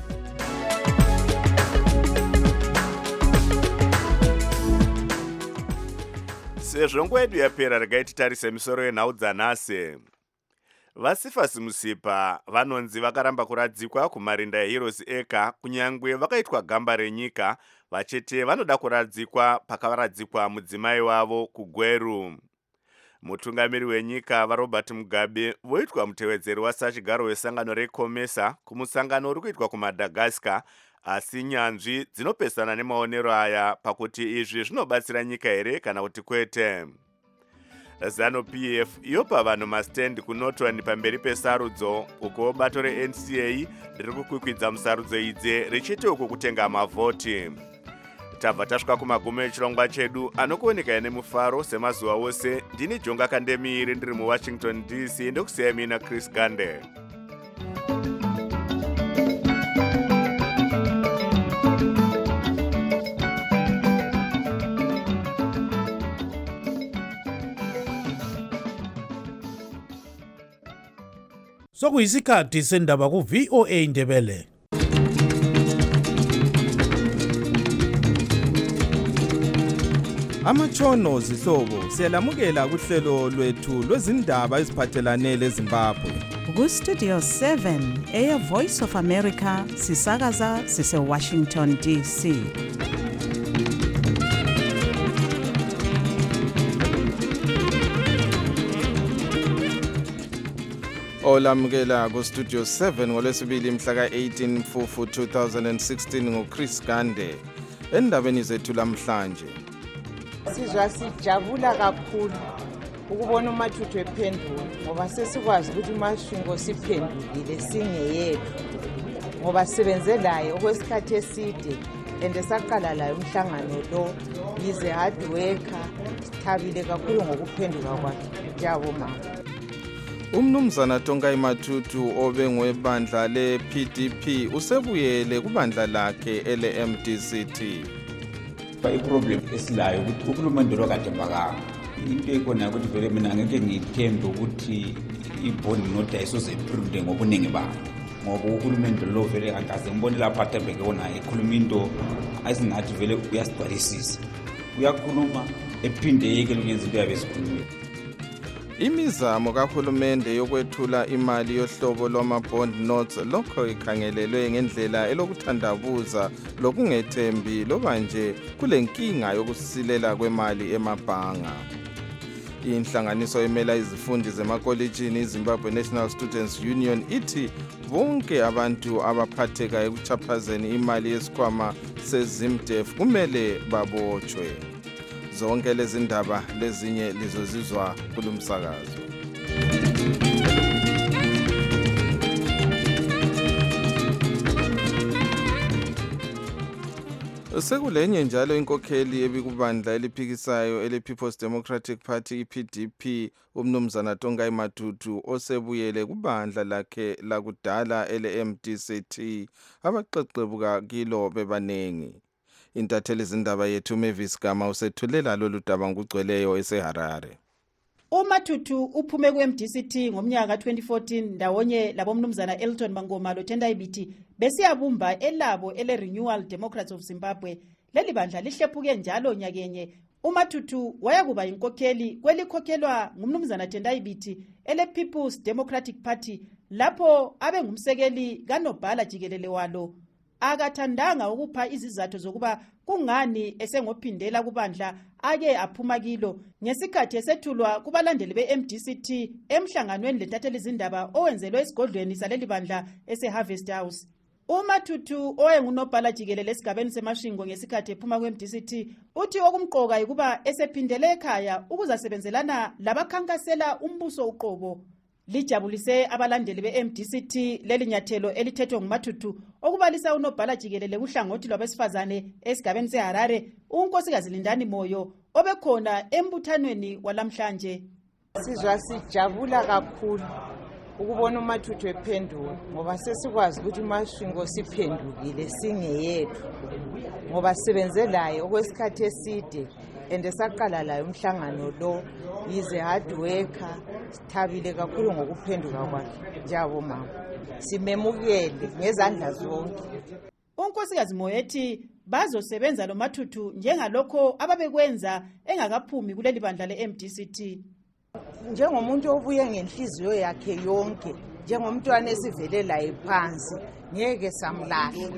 Sezvo nguva yedu yapera, regai titarise misoro yenhau dzanhasi. Vasifasi Musipa vanonzi vakaramba kuradzikwa kumarinda eHeroes Acre kunyangwe vakaitwa gamba renyika, vachete vanoda kuradzikwa pakavaradzikwa mudzimai wavo kuGweru. Mutungamiri wenyika vaRobert Mugabe voitwa mutevedzeri wasachigaro wesangano reCOMESA kumusangano uri kuitwa kuMadagascar, asi nyanzvi dzinopesana nemaonero aya pakuti izvi zvinobatsira nyika here kana kuti kwete. ZANU-P F yopa vanhu mastendi kuNorton pamberi pesarudzo, uko bato reN C A riri kukwikwidza musarudzo idzi richiti uku kutenga mavhoti. tabva tasvika kumagumo echirongwa chedu anokuoneka nemufaro semazuva ose. Ndini Jonga Kandemiri ndiri muWashington D C ndokusiya mina Chris Gande. Sokuyisikhathi sendaba ku V O A Ndebele. Amatshono zihlobo siyalamukela kuhlelo lwethu lwezindaba eziphathelane leZimbabwe. Ku Studio seven Air Voice of America sisakaza sise Washington D C. Olamukela ku Studio seven ngolwesibili mhla ka eighteen Mfufu two thousand sixteen ngoChris Gande. Endabeni zethu lamhlanje. Sizwa sijabula kakhulu ukubona uMathuthu ephenduka ngoba sesikwazi ukuthi uMashingo siphendukile singeyethu ngoba sibenze laye okwesikhathi eside ende saqala laye umhlangano lo yize hard worker sithabile kakhulu ngokuphenduka kwakhe. Jabo mama. Umnumzana Tongai Mathuthu obengwebandla le P D P usebuyele kubandla lakhe ele M D C T. iproblem esilayo ukuthi uhulumende lo kade mbakanga into ekona ukuthi vele mina ngeke ngithembe ukuthi ibhondi nota isoze iphinde ngobuningi bayo ngoba uhulumende lo vele angaze ngibone lapha athembeke wona ekhuluma into ayisingathi vele uyasigcwalisisa uyakhuluma ephinde yeke lenye izinto yabe sikhuluma. Imizamo kahulumende yokwethula imali yohlobo lwama-bond notes lokho ikhangelelwe ngendlela elokuthandabuza lokungethembi loba nje kule nkinga yokusilela kwemali emabhanga. Inhlanganiso emela izifundi zemakolitshini iZimbabwe National Students Union ithi bonke abantu abaphatheka ekuchaphazeni imali yesikhwama seZimdef kumele babotshwe. Zonke lezi ndaba lezinye lizozizwa kulumsakazo. Sekulenye njalo inkokheli ebikubandla eliphikisayo ele People's Democratic Party P D P umnumzana Tongai Mathuthu osebuyele kubandla lakhe lakudala ele M D C T abaqeqebuka kilo bebanengi. Intatheli izindaba yethu Mavis Gama usethulela lolu daba ngugcweleyo eseHarare. uMathuthu uphume ku M D C T ngomnyaka twenty fourteen ndawonye labomnumzana Elton Mangoma loTendai Biti besiyabumba elabo ele Renewal Democrats of Zimbabwe. Leli bandla lihlephuke njalo nyakenye. uMathuthu wayakuba inkokheli kwelikhokhelwa ngumnumzana Tendai Biti ele People's Democratic Party lapho abe ngumsekeli kaNobhala Jikelele walo. Akathandanga ukupha izizathu zokuba kungani esengophindela kubandla ake aphuma kilo ngesikhathi esethulwa kubalandeli be-M D C T emhlanganweni lentatheli izindaba owenzelwe esigodlweni saleli bandla ese-Harvest House. uMathuthu oyengunobhala jikelele esigabeni seMashingo ngesikhathi ephuma kwe-M D C T uthi okumqoka ukuba esephindele ekhaya ukuzasebenzelana labakhankasela umbuso uqobo. Lijabulise abalandeli be-M D C T leli nyathelo elithethwe nguMathuthu okubalisa unobhala jikelele kuhlangothi lwabesifazane esigabeni seHarare unkosikazi Lindani Moyo obekhona embuthanweni walamhlanje. Sizwa sijabula kakhulu ukubona uMathuthu ephenduka ngoba sesikwazi ukuthi uMashingo siphendukile singeyethu ngoba sibenze laye okwesikhathi eside ende saqala laye umhlangano lo yize hard worker sithabile kakhulu ngokuphenduka kwakhe. Jabo mama simemukele ngezandla zonke. unkosikazi Moyo ethi bazosebenza lo Mathuthu njengalokho ababekwenza engakaphumi kuleli bandla le-M D C T. Njengomuntu obuye ngenhliziyo yakhe yonke njengomntwana esivele laye phansi ngeke samlahla.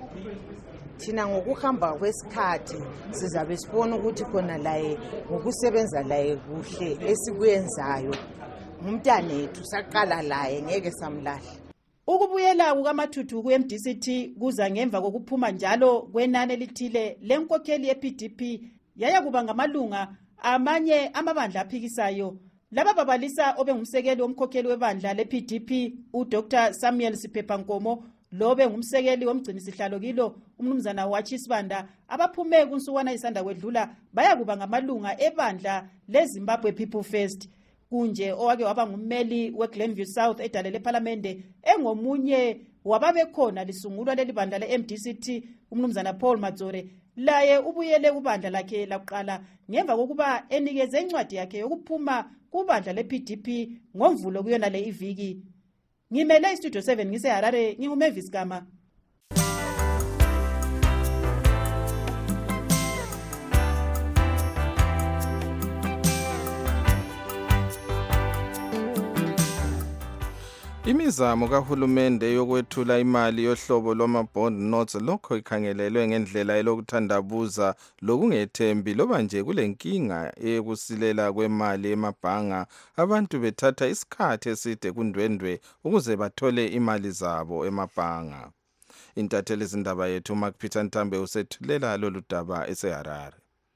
Thina ngokuhamba kwesikhathi sizabe sibona ukuthi khona laye ngokusebenza laye kuhle esikwenzayo ngumntana ethu saqala laye ngeke samlahla. Ukubuyela kukaMathuthu ku-M D C T kuza ngemva kokuphuma njalo kwenani elithile lenkokheli ye-P D P yaya kuba ngamalunga amanye amabandla aphikisayo. Laba babalisa obengumsekeli womkhokheli webandla le-P D P uDr Samuel Siphepha Nkomo lobe ngumsekeli womgcinisihlalo kilo umnumzana Wachisibanda abaphume kunsukwana isanda kwedlula baya kuba ngamalunga ebandla leZimbabwe People First. Kunje owake waba ngummeli weGlenview South edale leParliamente engomunye wababekhona lisungulwa leli bandla le-M D C T umnumzana Paul Madzore laye ubuyele kubandla lakhe laqala ngemva kokuba enikeze incwadi yakhe yokuphuma kubandla le-P D P ngomvulo kuyona le iviki. Ngimele iStudio seven ngiseHarare nginguMavis Gama. Imizamo kahulumende yokwethula imali yohlobo lwama-bond notes lokho ikhangelelwe ngendlela elokuthandabuza lokungethembi loba nje kulenkinga yokusilela kwemali emabhanga abantu bethatha isikhathi eside kundwendwe ukuze bathole imali zabo emabhanga. Intatheli zindaba yethu Mark Peter Ntambe usethulela lolu daba eseHarare.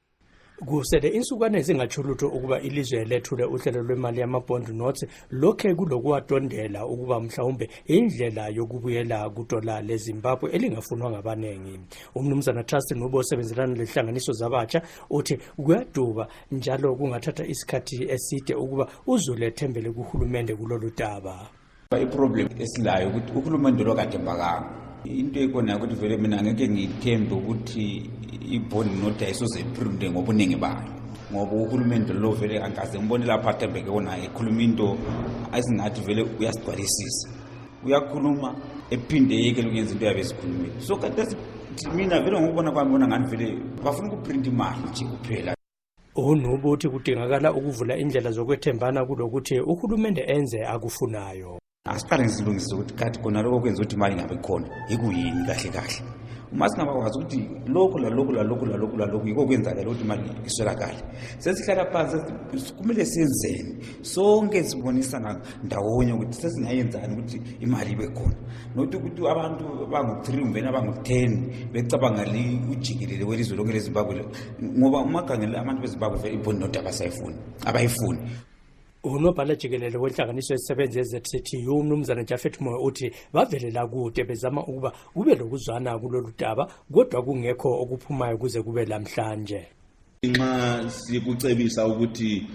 Kusele insukwane ezingathulutho ukuba ilizwe lethule uhlelo lwemali yama-bond notes lokhe kulokuwadondela ukuba mhlawumbe indlela yokubuyela kudola leZimbabwe elingafunwa ngabanengi. Umnumzana Trustin Nubo osebenzelana lehlanganiso zabatsha uthi kuyaduba njalo kungathatha isikhathi eside ukuba uzule thembele kuhulumende kulolu daba. I-problem esilayo ukuthi uhulumende lo kade mbakanga. Into ekona ukuthi vele mina ngeke ngithembe ukuthi i-bond note ayisoze iphinde ngobuningi bayo ngoba uhulumende lo vele angaze ngibone lapha athembeke kona ekhuluma into ayisingathi vele uyasigcwalisisa uyakhuluma ephinde yeke lokwenza into yabe sikhulumile so kade mina vele ngokubona kwami bona ngani vele bafuna ukuprint imali nje kuphela. Unubo uthi kudingakala ukuvula indlela zokwethembana kulokuthi uhulumende enze akufunayo. Asiqale ngizilungise ukuthi kathi khona lokho kwenza ukuthi imali ngabe khona ikuyini kahle kahle uma singabakwazi ukuthi lokho la lokho la lokho la lokho la lokho yiko kwenzakala ukuthi imali iswelakala sesihlala phansi kumele senzeni sonke sibonisana ndawonye ukuthi sesingayenzani ukuthi imali ibe khona nokuthi ukuthi abantu bangu-three umvena bangu-ten becabanga li ujikelele welizwe lonke leZimbabwe ngoba uma khangela abantu beZimbabwe vele i-bond note abasayifuni abayifuni. Unobhala jikelele wenhlanganiso ezisebenza ze-Z C T U umnumzana Jafet Moyo uthi bavelela kude bezama ukuba kube lokuzwana kulolu daba kodwa kungekho okuphumayo kuze kube lamhlanje. Nxa sikucebisa ukuthi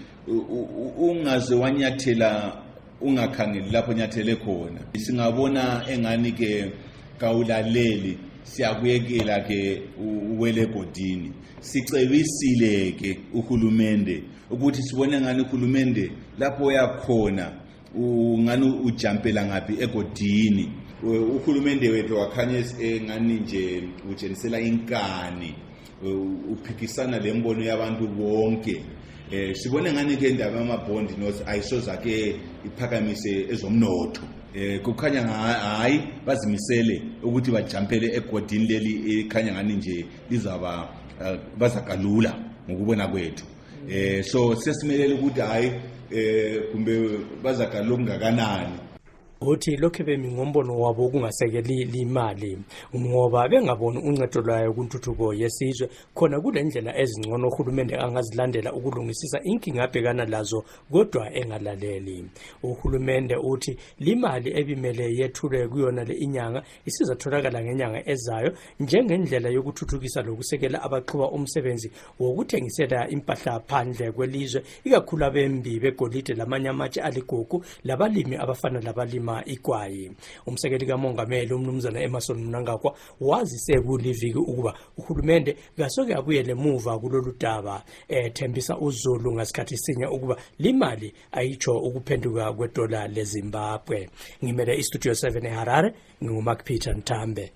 ungaze wanyathela ungakhangeli lapho nyathele khona singabona engani ke kawulaleli siyakuyekela ke uwele godini sicebisile ke uhulumende ukuthi sibone ngani uhulumende lapho yakhona ungani ujampela ngapi egodini uhulumende wethu wakhanye engani nje utshenisela inkani uphikisana lembono yabantu bonke eh sibone ngani ke indaba yama-bond notes ayisoza ke iphakamise ezomnotho eh kukhanya hayi bazimisele ukuthi bajampele egodini leli ekhanya ngani nje lizaba bazakalula ngokubona kwethu eh so sesimelele ukuthi hayi eh kumbe bazakalula kungakanani. Uthi lokho bemingombono wabo kungasekeli imali ngoba bengaboni uncedo lwayo kuntuthuko yesizwe khona kule ndlela ezingcono uhulumende angazilandela ukulungisisa inkinga abhekana lazo kodwa engalaleli. Uhulumende uthi limali ebimele yethule kuyona le inyanga isizatholakala ngenyanga ezayo njengendlela yokuthuthukisa lokusekela abaqhuba umsebenzi wokuthengisela impahla phandle kwelizwe ikakhulu abembi begolide lamanyamatshe aligugu labalimi abafana labalimi ikwayi. Umsekeli kamongameli umnumzana Emerson Mnangagwa wazise kuliviki ukuba uhulumende ngasoke abuyele emuva kulolu daba ethembisa uZulu ngasikhathi sinye ukuba limali ayicho ukuphenduka kwedola leZimbabwe. Ngimele iStudio seven eHarare nginguMark Peter Ntambe.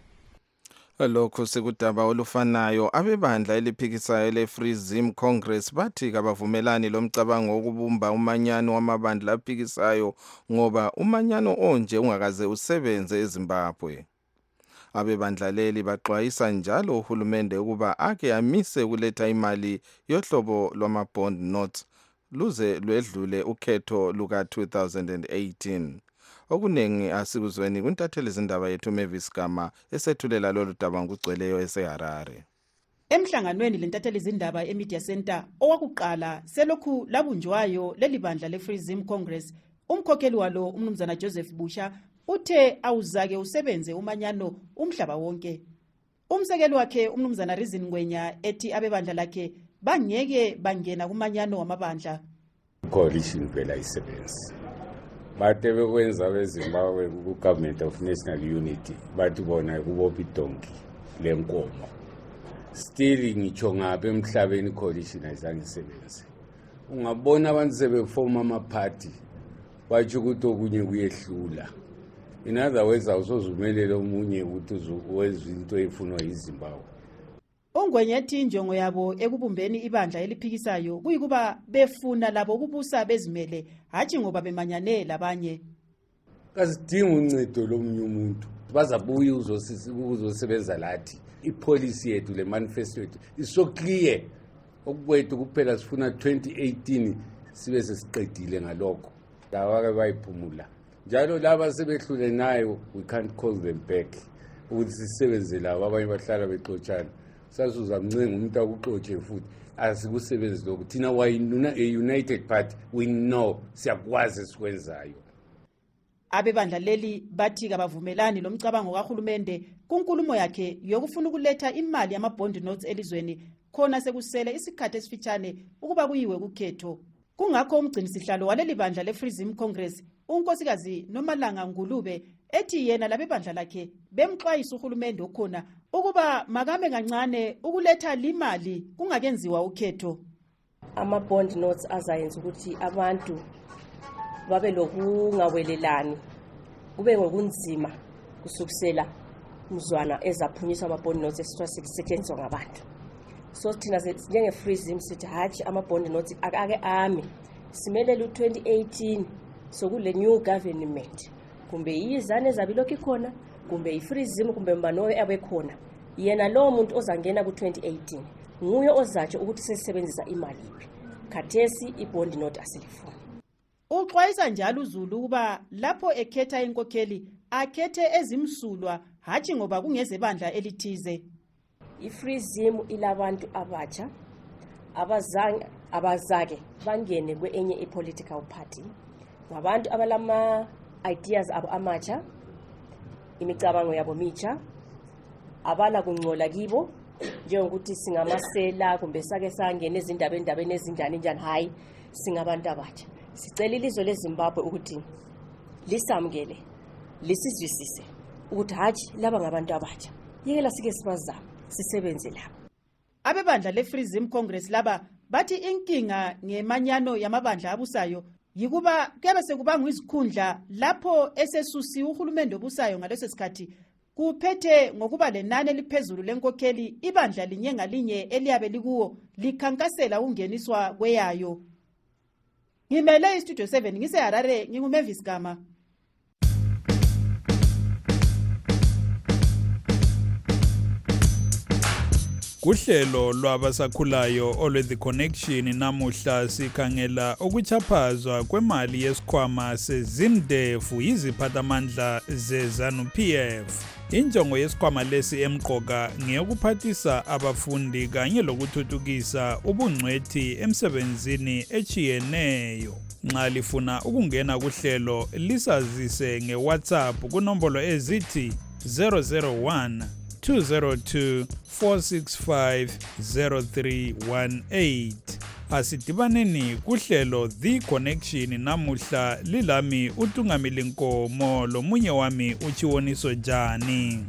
Lokho sekudaba olufanayo abebandla eliphikisayo le-Free Zim Congress bathi kabavumelani lomcabango wokubumba umanyano wamabandla aphikisayo ngoba umanyano onje ungakaze usebenze eZimbabwe. Abebandla leli baxwayisa njalo uhulumende ukuba ake amise kuletha imali yohlobo lwama-bond notes luze lwedlule ukhetho luka two thousand eighteen. Okunengi asikuzweni kuntatheli zindaba yethu Mavis Gama esethulela lolu daba ngugcweleyo eseHarare. Emhlanganweni lentatheli zindaba eMedia Center owakuqala selokhu labunjwayo leli bandla le-Free Zim Congress umkhokheli walo umnumzana Joseph Busha uthe awuzake usebenze umanyano umhlaba wonke. Umsekeli wakhe umnumzana Reason Ngwenya ethi abebandla lakhe bangeke bangena kumanyano wamabandla. Coalition phela isebenzi. Bathe bekwenza beZimbabwe ku Government of National Unity bathi bona kubopha idonki lenkomo. Still ngitsho ngabe emhlabeni coalition ayizange isebenze. Ungabona abantu sebeforma ama party bathi ukuthi okunye kuyehlula. In other words awusozumelele umunye ukuthi uwenza into efunwa yiZimbabwe. Ongwenya ethi injongo yabo ekubumbeni ibandla eliphikisayo kuyikuba befuna labo ukubusa bezimele hathi ngoba bemanyane labanye. Kasidinga uncedo lomunye umuntu bazabuya uzosebenza lathi. Ipolicy yethu le manifesto yethu is so clear. Okuwethu kuphela sifuna twenty eighteen sibe sesiqedile ngalokho. Laba bayiphumula. Njalo laba sebehlule nayo we can't call them back. Ukuthi sisebenze laba abanye bahlala bexoxana. Sasuza mncenga umuntu akuxoxe futhi asikusebenzi lokho. Thina wa united party we know siyakwazi sikwenzayo. Abebandla leli bathi kabavumelani lomcabango kaHulumende kunkulumo yakhe yokufuna ukuletha imali yamabond notes elizweni khona sekusele isikhathi esifitshane ukuba kuyiwe kukhetho. Kungakho umgcini sihlalo waleli bandla leFreedom Congress unkosikazi Nomalanga Ngulube ethi yena labebandla lakhe bemxwayisa uHulumende okhona ukuba makame kancane ukuletha limali kungakenziwa ukhetho. Ama bond notes azayenza ukuthi abantu babe lokungawelelani kube ngokunzima kusukusela umzwana ezaphunyiswa ama bond notes esitwa sisetshenziswa ngabantu. So thina njenge Freedom sithi hathi ama bond notes ake ame simelele u twenty eighteen sokule new government kumbe izane zabilokho ikhona kumbe iFreedom kumbe mbanowe abekhona yena lo muntu ozangena ku twenty eighteen nguye ozatsho ukuthi sesebenzisa imali iphi khathesi ibond note asilifuni. Uxwayisa njalo uZulu ukuba lapho ekhetha inkokheli akhethe ezimsulwa hathi ngoba kungezebandla elithize. iFreedom ilabantu abatsha abazange abazake bangene kwenye ipolitical party ngabantu abalama ideas abo amatsha imicabango yabo micha abala kungcola kibo njengokuthi singamasela kumbe sake sangene ezindaba endabeni ezinjani njani hayi singabantu abatsha. Sicela ilizwe leZimbabwe ukuthi lisamukele lisizwisise ukuthi hathi laba ngabantu abatsha yekela sike sibazama sisebenze labo. Abebandla leFreedom Congress laba bathi inkinga ngemanyano yamabandla abusayo yikuba kebe sekubanga izikhundla lapho esesusi uHulumende obusayo ngaleso sikhathi kuphethe ngokuba lenani eliphezulu lenkokheli ibandla linye ngalinye eliyabe likuwo likhankasela ungeniswa kweyayo. Ngimele iStudio seven ngise Harare nginguMavis Gama. Kuhlelo lwabasakhulayo olwe The Connection namuhla sikhangela ukuchaphazwa kwemali yesikhwama seZimDef yiziphathamandla zeZanu-P F. Injongo yesikhwama lesi emqoka ngeyokuphathisa abafundi kanye lokuthuthukisa ubungcwethi emsebenzini echiyeneyo. Nxa lifuna ukungena kuhlelo lisazise ngeWhatsApp kunombolo ezithi zero zero one two zero two four six five zero three one eight. Asidibaneni kuhlelo The Connection namuhla lilami uTungamili Nkomo lomunye wami uChiwoniso Jani.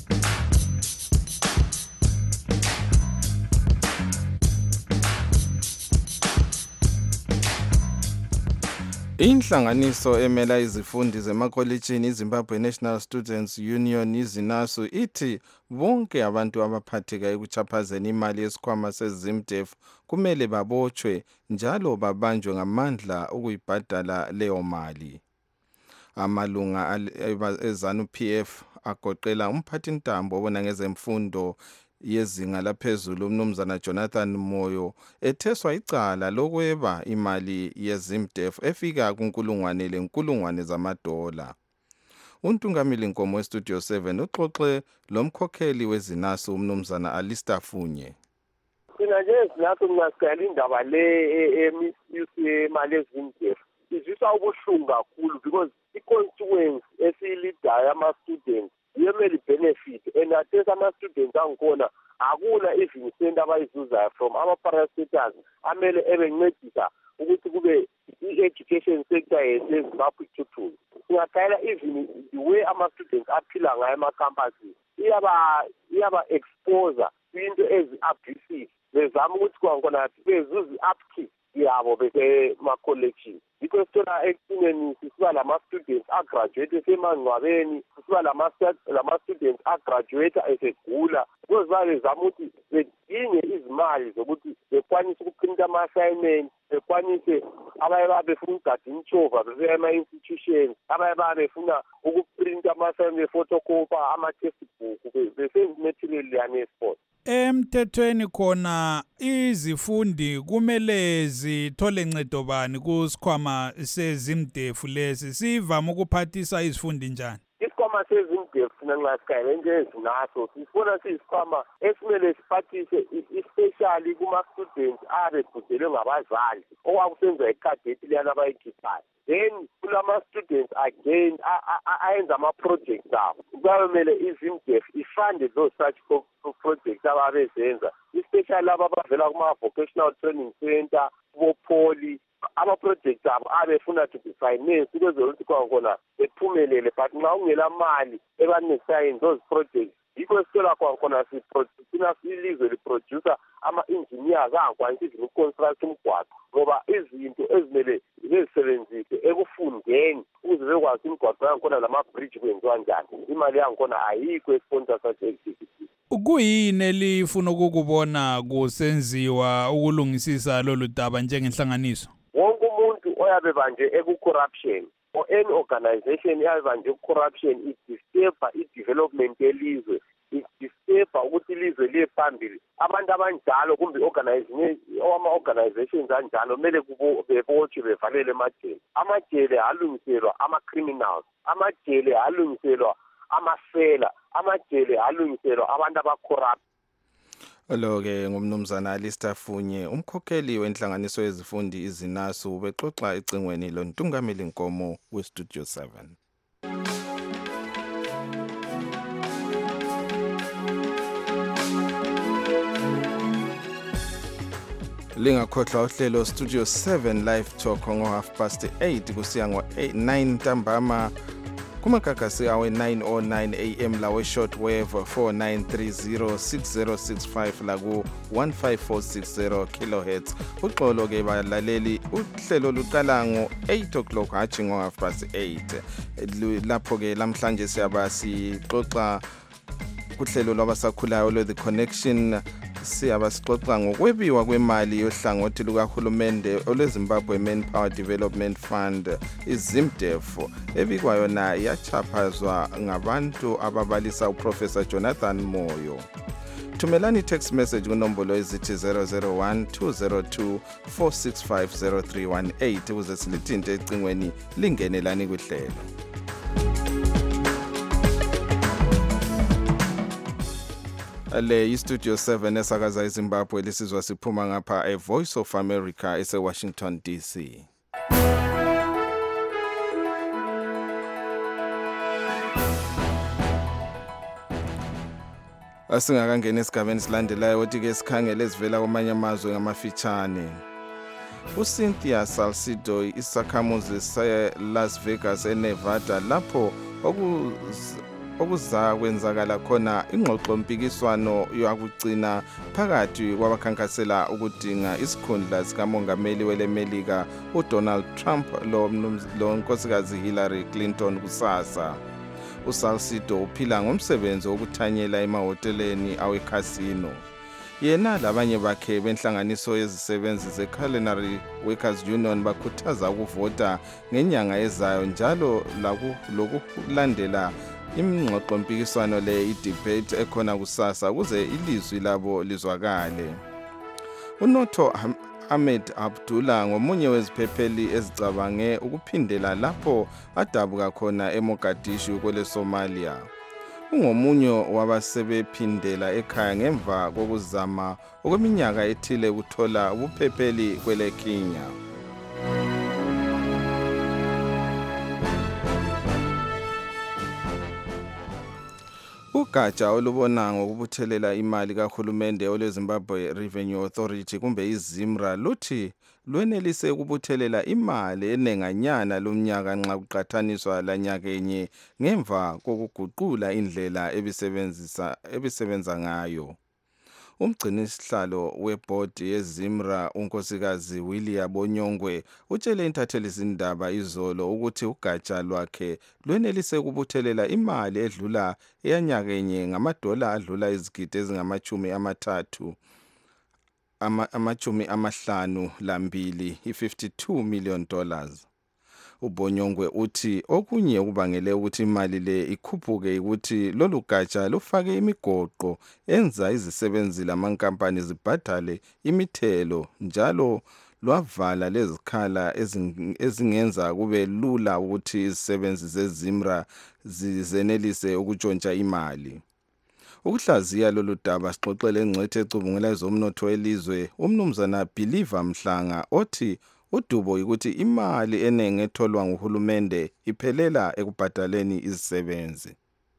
Inhlanganiso emela izifundi zemakolitshini iZimbabwe National Students Union izinasu ithi bonke abantu abaphatheka ekuchaphazeni imali yesikhwama seZimDef kumele babotshwe njalo babanjwe ngamandla ukuyibhadala leyo mali. Amalunga eZanu-P F agoqela umphathintambo obona ngezemfundo yezinga laphezulu umnumzana Jonathan Moyo etheswa icala lokweba imali yeZimDef efika kunkulungwane lenkulungwane zamadola. Untungamili Nkomo weStudio seven uxoxe lomkhokheli wezinasu umnumzana Alistair Funye. Thina nje ezinasu ngasicela indaba le emisi imali yeZimDef izisa ubuhlungu kakhulu because i-constituency esili yama-students yemele benefit and atesa ama-students angikhona akuna even sent abayizuzayo from ama-parastatals amele ebencedisa ukuthi kube i-education sector yezimbabwe ithuthuke. Singatayela even the way ama-students aphila ngayo ema-campuses iyaba iyaba expose into ezi-abusive bezama ukuthi kwakhona bezuza i-upkeep yabo bese-ma-collection. Yikho sithola ekugcineni sisiba lama-students agraduate esemangcwabeni, sisiba lama-students agraduate esegula because babezama ukuthi bedinge izimali zokuthi bekwanise ukuprinta ama-assignment, bekwanise abaye babefuna ukugada imtshova bebeya ema-institutions, abaye babefuna ukuprinta ama-assignment befotocopa ama-textbook besematerial yani esport. Emthethweni khona izifundi kumele zithole ncedo bani kusikhwama sezimdefu lesi sivama ukuphathisa izifundi njani? Isikhwama sezimdefu sina nxasikayela into ezinaso sifuna siyisikhwama esimele siphathise especially kuma-students abebhudelwe ngabazali okwakusenza ikhadethi leyana abayikhiphayo. Then kulama-students again ayenza ama-projects abo kuyamele izimdef ifunded those such projects ababezenza especially aba abavela kuma-vocational training center kubo-poly ama-projects abo abefuna to be financed ukuze ukuthi kwakhona bephumelele but nxa ungela mali ebanesayenzi those projects yikho esithola kwakhona sina ilizwe liproducer ama-engineers angakwanisa even ukuconstruct umgwaqo ngoba izinto ezimele bezisebenzise ekufundeni ukuze bekwazi imigwaqo yangikhona lama-bridge kwenziwa njani imali yangikhona ayikho esponsor such activity. Kuyini elifuna ukukubona kusenziwa ukulungisisa lolu daba njengenhlanganiso? Wonke umuntu oyabe banje eku-corruption or any organization eyabe banje eku-corruption idisturba i-development yelizwe, idisturba ukuthi ilizwe liye phambili. Abantu abanjalo kumbe ama-organizations anjalo kumele bebotshwe bevalele emajele. Amajele alungiselwa ama-criminals, amajele alungiselwa amasela, amajele alungiselwa abantu abacorrupt. Lo-ke ngumnumzana Alistair Funye, umkhokheli wenhlanganiso yezifundi izinasu, ubexoxa ecingweni loNtungameli Nkomo weStudio seven. Lingakhohlwa uhlelo Studio seven live talk ngo half past eight kusiya ngo nine ntambama kumagagasi awe nine oh nine a m lawe shortwave four nine three zero six zero six five laku one five four six zero kilohertz. Uxolo ke balaleli uhlelo luqala ngo eight o'clock hathi ngo half past eight. Lapho ke lamhlanje siyaba sixoxa kuhlelo lwabasakhulayo lo The Connection, siyaba sixoxa ngokwebiwa kwemali yohlangothi lukahulumende olweZimbabwe Manpower Development Fund izimdef ebikwayo na yachaphazwa ngabantu ababalisa uProfessor Jonathan Moyo. Thumelani text message kunombolo ezithi zero zero one two zero two four six five zero three one eight ukuze silithinte ecingweni lingenelani kuhlelo. Le iStudio seven esakaza eZimbabwe lisizwa siphuma ngapha e Voice of America ese Washington D C. Asingakangena esigabeni silandelayo othi ke sikhangele ezivela kwamanye amazwe ngamafitshane. uCynthia Salcido isakhamuzi se-Las Vegas eNevada lapho okuz okuza kwenzakala khona ingxoxo mpikiswano yakugcina phakathi kwabakhankasela ukudinga isikhundla sikamongameli welemelika uDonald Trump lo nkosikazi Hillary Clinton kusasa. uSalcido uphila ngomsebenzi wokuthanyela emahoteleni awecasino. Yena labanye bakhe benhlanganiso yezisebenzi zeCulinary Workers Union bakhuthaza ukuvota ngenyanga ezayo njalo lokulandela imingxoxo mpikiswano le idebate ekhona kusasa kuze ilizwi labo lizwakale. uNotho Ahmed Abdullah ngomunye weziphepheli ezicabange ukuphindela lapho adabuka khona eMogadishu kwele Somalia. Ungomunye wabasebephindela ekhaya ngemva kokuzama okweminyaka ethile ukuthola ubuphepheli kwele Kenya. Ugatsha olubona ngokubuthelela imali kahulumende olweZimbabwe Revenue Authority kumbe iZimra luthi lwenelise ukubuthelela imali enenganyana lomnyaka nxa kuqathaniswa lanyakenye ngemva kokuguqula indlela ebisebenzisa ebisebenza ngayo. Umgcinisihlalo webhodi yeZimra unkosikazi Willia Bonyongwe utshele intatheli zindaba izolo ukuthi ugatsha lwakhe lwenelise ukubuthelela imali edlula eyanyakenye ngamadola adlula izigidi ezingamachumi amathathu ama amachumi amahlanu lambili i-fifty-two million dollars. Ubonyongwe uthi okunye kubangele ukuthi imali le ikhuphuke ukuthi lolu gatsha lufake imigoqo enza izisebenzi lamankampani zibhadale imithelo njalo lwavala lezikhala ezingenza kube lula ukuthi izisebenzi zeZimra zizenelise ukutshontsha imali. Ukuhlaziya lolu daba sixoxele engcwethe ecubungula ezomnotho elizwe umnumzana Believer Mhlanga othi udubo ukuthi imali enenge etholwa nguhulumende iphelela ekubhadaleni izisebenzi.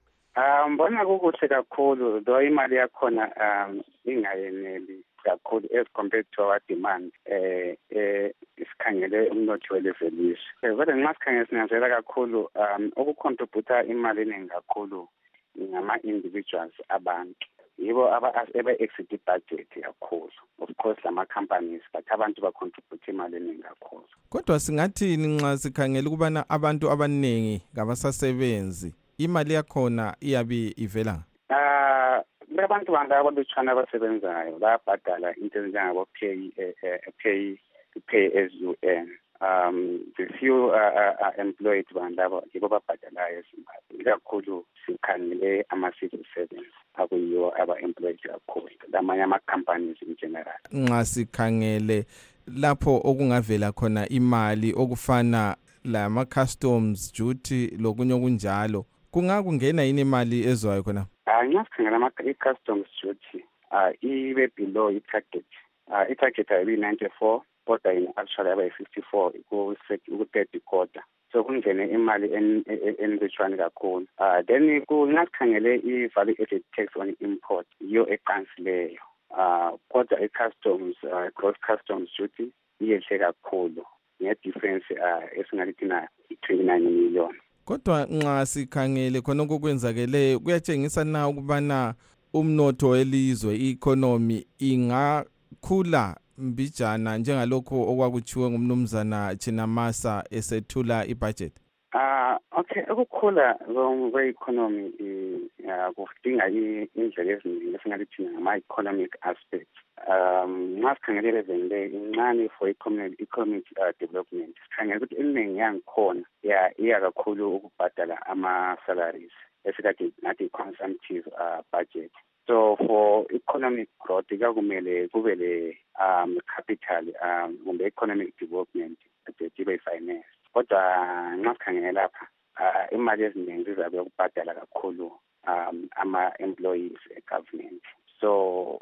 Um bona kukuhle kakhulu do imali yakhona um ingayeneli kakhulu as compared to our demand eh eh isikhangele umnotho welizwe. Kodwa nxa sikhangele sinanzela kakhulu um ukucontribute imali eningi kakhulu ngama individuals abantu. Yibo aba-exit budget kakhulu. Of course lama companies but abantu ba-contribute imali eningi kakhulu. Kodwa singathini nxa sikhangela ukubana abantu abaningi ngabasasebenzi imali yakhona iyabi ivela? Ah abantu bandaba abalitshana abasebenzayo bayabhadala into ezinjengabo pay pay pay as you earn. Um the few uh, uh, employed bandaba yibo babhadalayo eZimbabwe. Kakhulu sikhangele ama-civil servants akuyiwo aba-employed kakhulu lamanye ama-companies in general. Nxa sikhangele lapho okungavela khona imali okufana lama-customs duty lokunye okunjalo kungakungena yini imali ezwayo khona? Ah nxa sikhangela ama-customs duty uh, ibe below i-target. Uh, i-target ayibi ninety-four kodwa in actually abayi fifty-four ku-third quarter. So kungene imali enrichwane kakhulu. Uh, then kungakhangele i-value added tax on import iyo eqansileyo. Uh, kodwa i-customs uh, gross customs duty iyehle kakhulu nge-difference uh, esingalithina twenty-nine million. Kodwa nxa sikhangele khona okwenzakeleyo kuyatshengisa na ukubana umnotho welizwe i-economy ingakhula mbijana njengalokho okwakuchiwe ngumnumzana Chinamasa esethula ibudget. Ah uh, okay ukukhula kwe-economy uh, kudinga indlela eziningi esingalithina ngama-economic aspects. Um nxa sikhangele level incane for economic economic uh, development sikhangela ukuthi eningi yangikhona ya iya kakhulu ukubhadala ama-salaries esikade nathi consumptive uh, budget. So for economic growth kumele kube le um capital um kumbe economic development ibe finance. Kodwa nxa sikhangela lapha uh, imali eziningi zizabe ukubhadala kakhulu um ama-employees e-government. So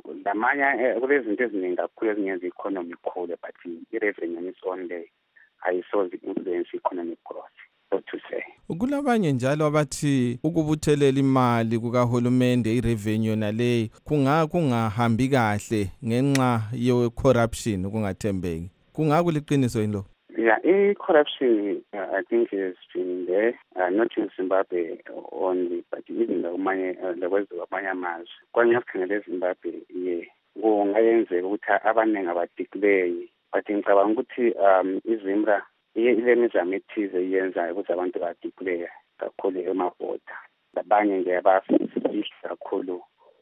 lamanye kulezinto eziningi kakhulu ezingenza i-economy ikhule but i-revenue is only ayisolve influence economic growth. To say. Kulabanye njalo abathi ukubuthelela imali kukahulumende irevenue nale kunga kungahambi kahle ngenxa ye corruption kungathembeki. Kungakuliqiniso yini lo? Yeah, i corruption uh, I think is been there uh, not in Zimbabwe only but even amanye lekwezwe amanye amazwe. Kwanye sikhangele eZimbabwe ye kungayenzeka ukuthi abaningi abadeclare but ngicabanga ukuthi um iZimra ile mizamo ethize iyenzayo ukuthi abantu badeclare kakhulu emabhoda. Labanye nje abafihla kakhulu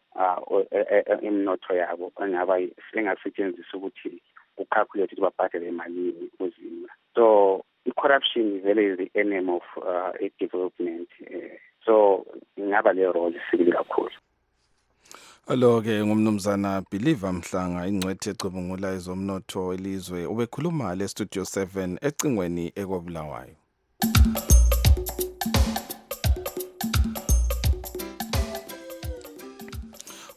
emnotho yabo engaba engasetshenziswa ukuthi ucalculate ukuthi babhadele emalini kuZimra. So i-corruption is really the enemy of uh, a development. Uh, so ingaba le role sibili kakhulu. Aloke ngumnumzana Believer Mhlanga ingcwethe ecubungula ezomnotho elizwe ubekhuluma le Studio seven ecingweni ekobulawayo.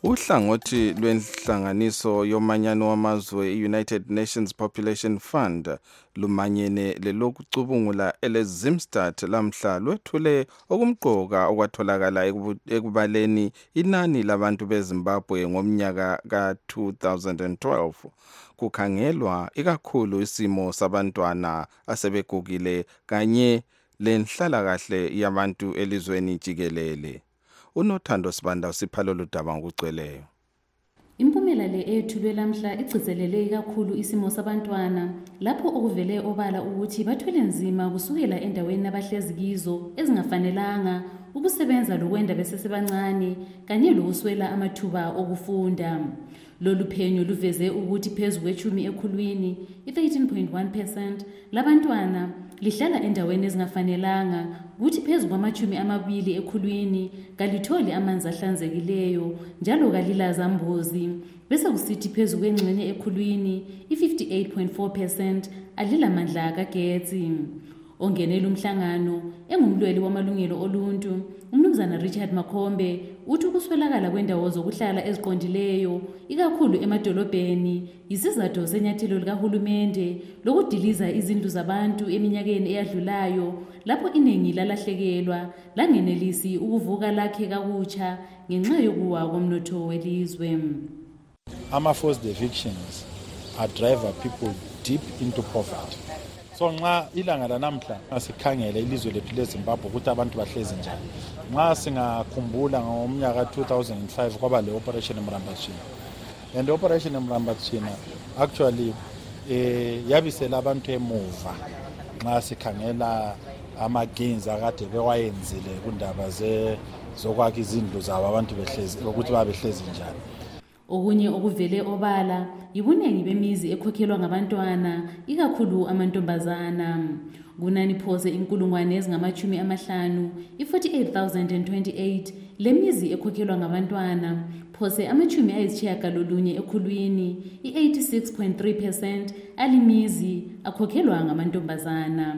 Uhlangothi lwenhlanganiso yomanyano wamazwe i-United Nations Population Fund lumanyene lelokucubungula ele-Zimstat lamhla lwethule okumqoka okwatholakala ekubaleni inani labantu beZimbabwe ngomnyaka ka two thousand twelve. Kukhangelwa ikakhulu isimo sabantwana asebegugile kanye lenhlalakahle yabantu elizweni jikelele. Unothando Sibanda usiphalo ludaba ngokugcweleyo. Impumela le eyethulwe lamhla igcizelele kakhulu isimo sabantwana lapho okuvele obala ukuthi bathwele nzima kusukela endaweni abahlezi kizo ezingafanelanga ukusebenza lokwenda besesebancane kanye lokuswela amathuba okufunda. Lolu phenyo luveze ukuthi phezu kwechumi ekhulwini i-thirteen point one percent labantwana lihlala endaweni ezingafanelanga, kuthi phezu kwamachumi amabili ekhulwini kalitholi amanzi ahlanzekileyo njalo kalilazambuzi, bese kusithi phezu kwengxenye ekhulwini i-fifty-eight point four percent alilamandla kagetsi. Ongenela umhlangano engumlweli wamalungelo oluntu uMnumzana Richard Makhombe uthi ukuswelakala kwendawo zokuhlala eziqondileyo ikakhulu emadolobheni yisizathu senyathelo likahulumende lokudiliza izindlu zabantu eminyakeni eyadlulayo lapho iningi lalahlekelwa langenelisi ukuvuka lakhe kakutsha ngenxa yokuwa komnotho welizwe. Ama-forced evictions are driver people deep into poverty. So nxa ilanga lanamhla asikhangele ilizwe lethu leZimbabwe ukuthi abantu bahlezi njani. Nxa singakhumbula ngomnyaka two thousand five kwaba le operation Mrambachina. And the operation Mrambachina actually eh yabisela abantu emuva. Nxa sikhangela ama-gains akade bewayenzile kundaba ze zokwakha izindlu zabo abantu behlezi ukuthi babehlezi njani. Okunye okuvele obala yibunengi bemizi ekhokhelwa ngabantwana ikakhulu amantombazana. Kunani phose inkulungwane ezingamachumi amahlanu i-forty-eight thousand twenty-eight lemizi ekhokhelwa ngabantwana, phose amachumi ayisitshiyagalolunye ekhulwini i-eighty-six point three percent alimizi akhokhelwa ngamantombazana.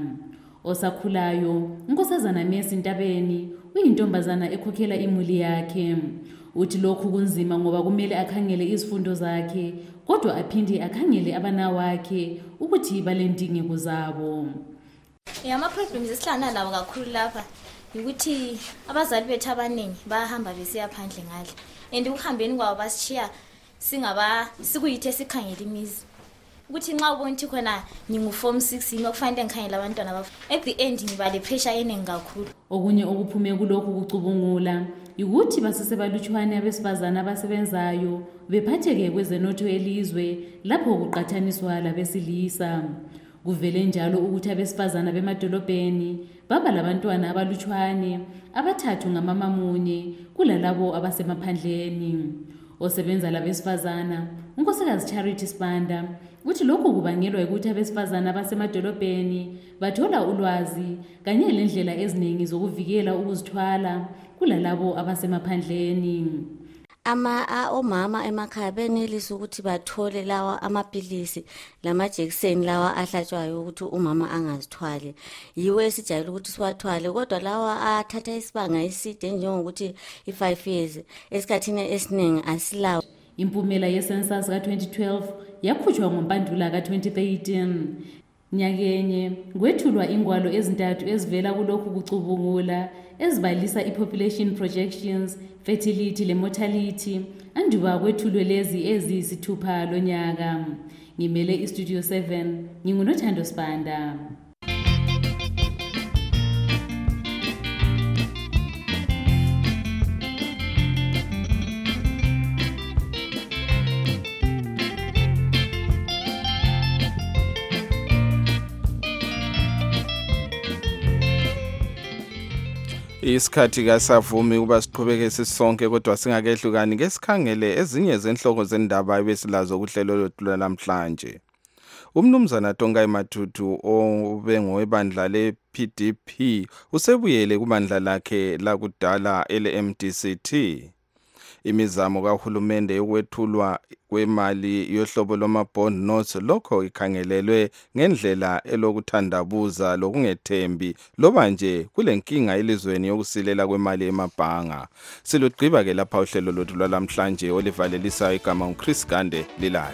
Osakhulayo uNkosazana Mercy Ntabeni uyintombazana ekhokhela imuli yakhe. Uthi lokhu kunzima ngoba kumele akhangele izifundo zakhe kodwa aphinde akhangele abana wakhe ukuthi balendingeko zabo. Ama problems esihlangana nawo kakhulu lapha ukuthi abazali bethu abaningi bahamba besiya phandle ngale and ukuhambeni kwabo basishiya singaba sikuyithe sikhangela imizi ukuthi nxa ubona ukuthi khona ngingu form six yimi okufanele ngikhangela abantwana bafo at the end ngiba le pressure eningi kakhulu. Okunye okuphume kulokhu kucubungula ukuthi basesebalutshwane abesifazana abasebenzayo bephatheke kwezenotho elizwe lapho kuqathaniswa labesilisa. Kuvele njalo ukuthi abesifazana bemadolobheni baba labantwana abalutshwane abathathu ngamama munye kulalabo abasemaphandleni. Osebenza labesifazana uNkosikazi Charity Sibanda uthi lokhu kubangelwa ukuthi abesifazana abasemadolobheni bathola ulwazi kanye lendlela eziningi zokuvikela ukuzithwala kulalabo abasemaphandleni. ama omama emakhaya benelisa ukuthi bathole lawa amapilisi lamajekiseni lawa ahlatshwayo ukuthi umama angazithwali. Yiwe esijayele ukuthi siwathwale kodwa lawa athatha isibanga eside njengokuthi i-five years esikhathini esiningi asilawo. Impumela yesensus ka twenty twelve yakhutshwa ngoMpandula ka twenty thirteen. Nyakenye kwethulwa ingwalo ezintathu ezivela kulokhu kucubungula ezibalisa i-population projections, fertility le mortality, anduba kwethulwe lezi eziyisithupha lonyaka. Ngimele iStudio seven, ngingunothando Sibanda. Isikhathi kasavumi kuba siqhubeke sisonke kodwa singakehlukani ngesikhangele ezinye zenhloko zendaba ebesilazo kuhlelo lwethu namhlanje. Umnumzana Tongai Matutu obengowebandla le-P D P usebuyele kubandla lakhe lakudala ele-M D C T. Imizamo kahulumende yokwethulwa kwemali yohlobo loma-bond notes lokho ikhangelelwe ngendlela elokuthandabuza lokungethembi loba nje kule nkinga elizweni yokusilela kwemali emabhanga. Silugqiba-ke lapha uhlelo lwethu lwalamhlanje olivalelisa igama uChris Gande Lilaya.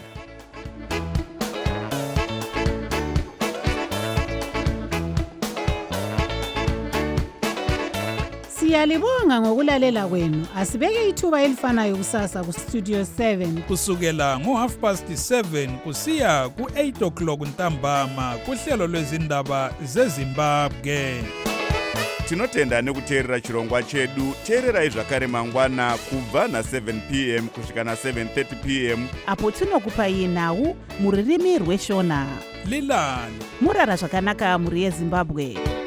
Siyalibonga ngokulalela kwenu. Asibeke ithuba elifanayo kusasa ku Studio seven kusukela ngo half past seven kusiya ku eight o'clock ntambama kuhlelo lwezindaba zeZimbabwe. Tinotenda nekuteerera chirongwa chedu. Teererai zvakare mangwana kubva na seven p m kusvika na seven thirty p m apo tinokupai nhau muririmi rweshona. Lilani murara zvakanaka muri yeZimbabwe.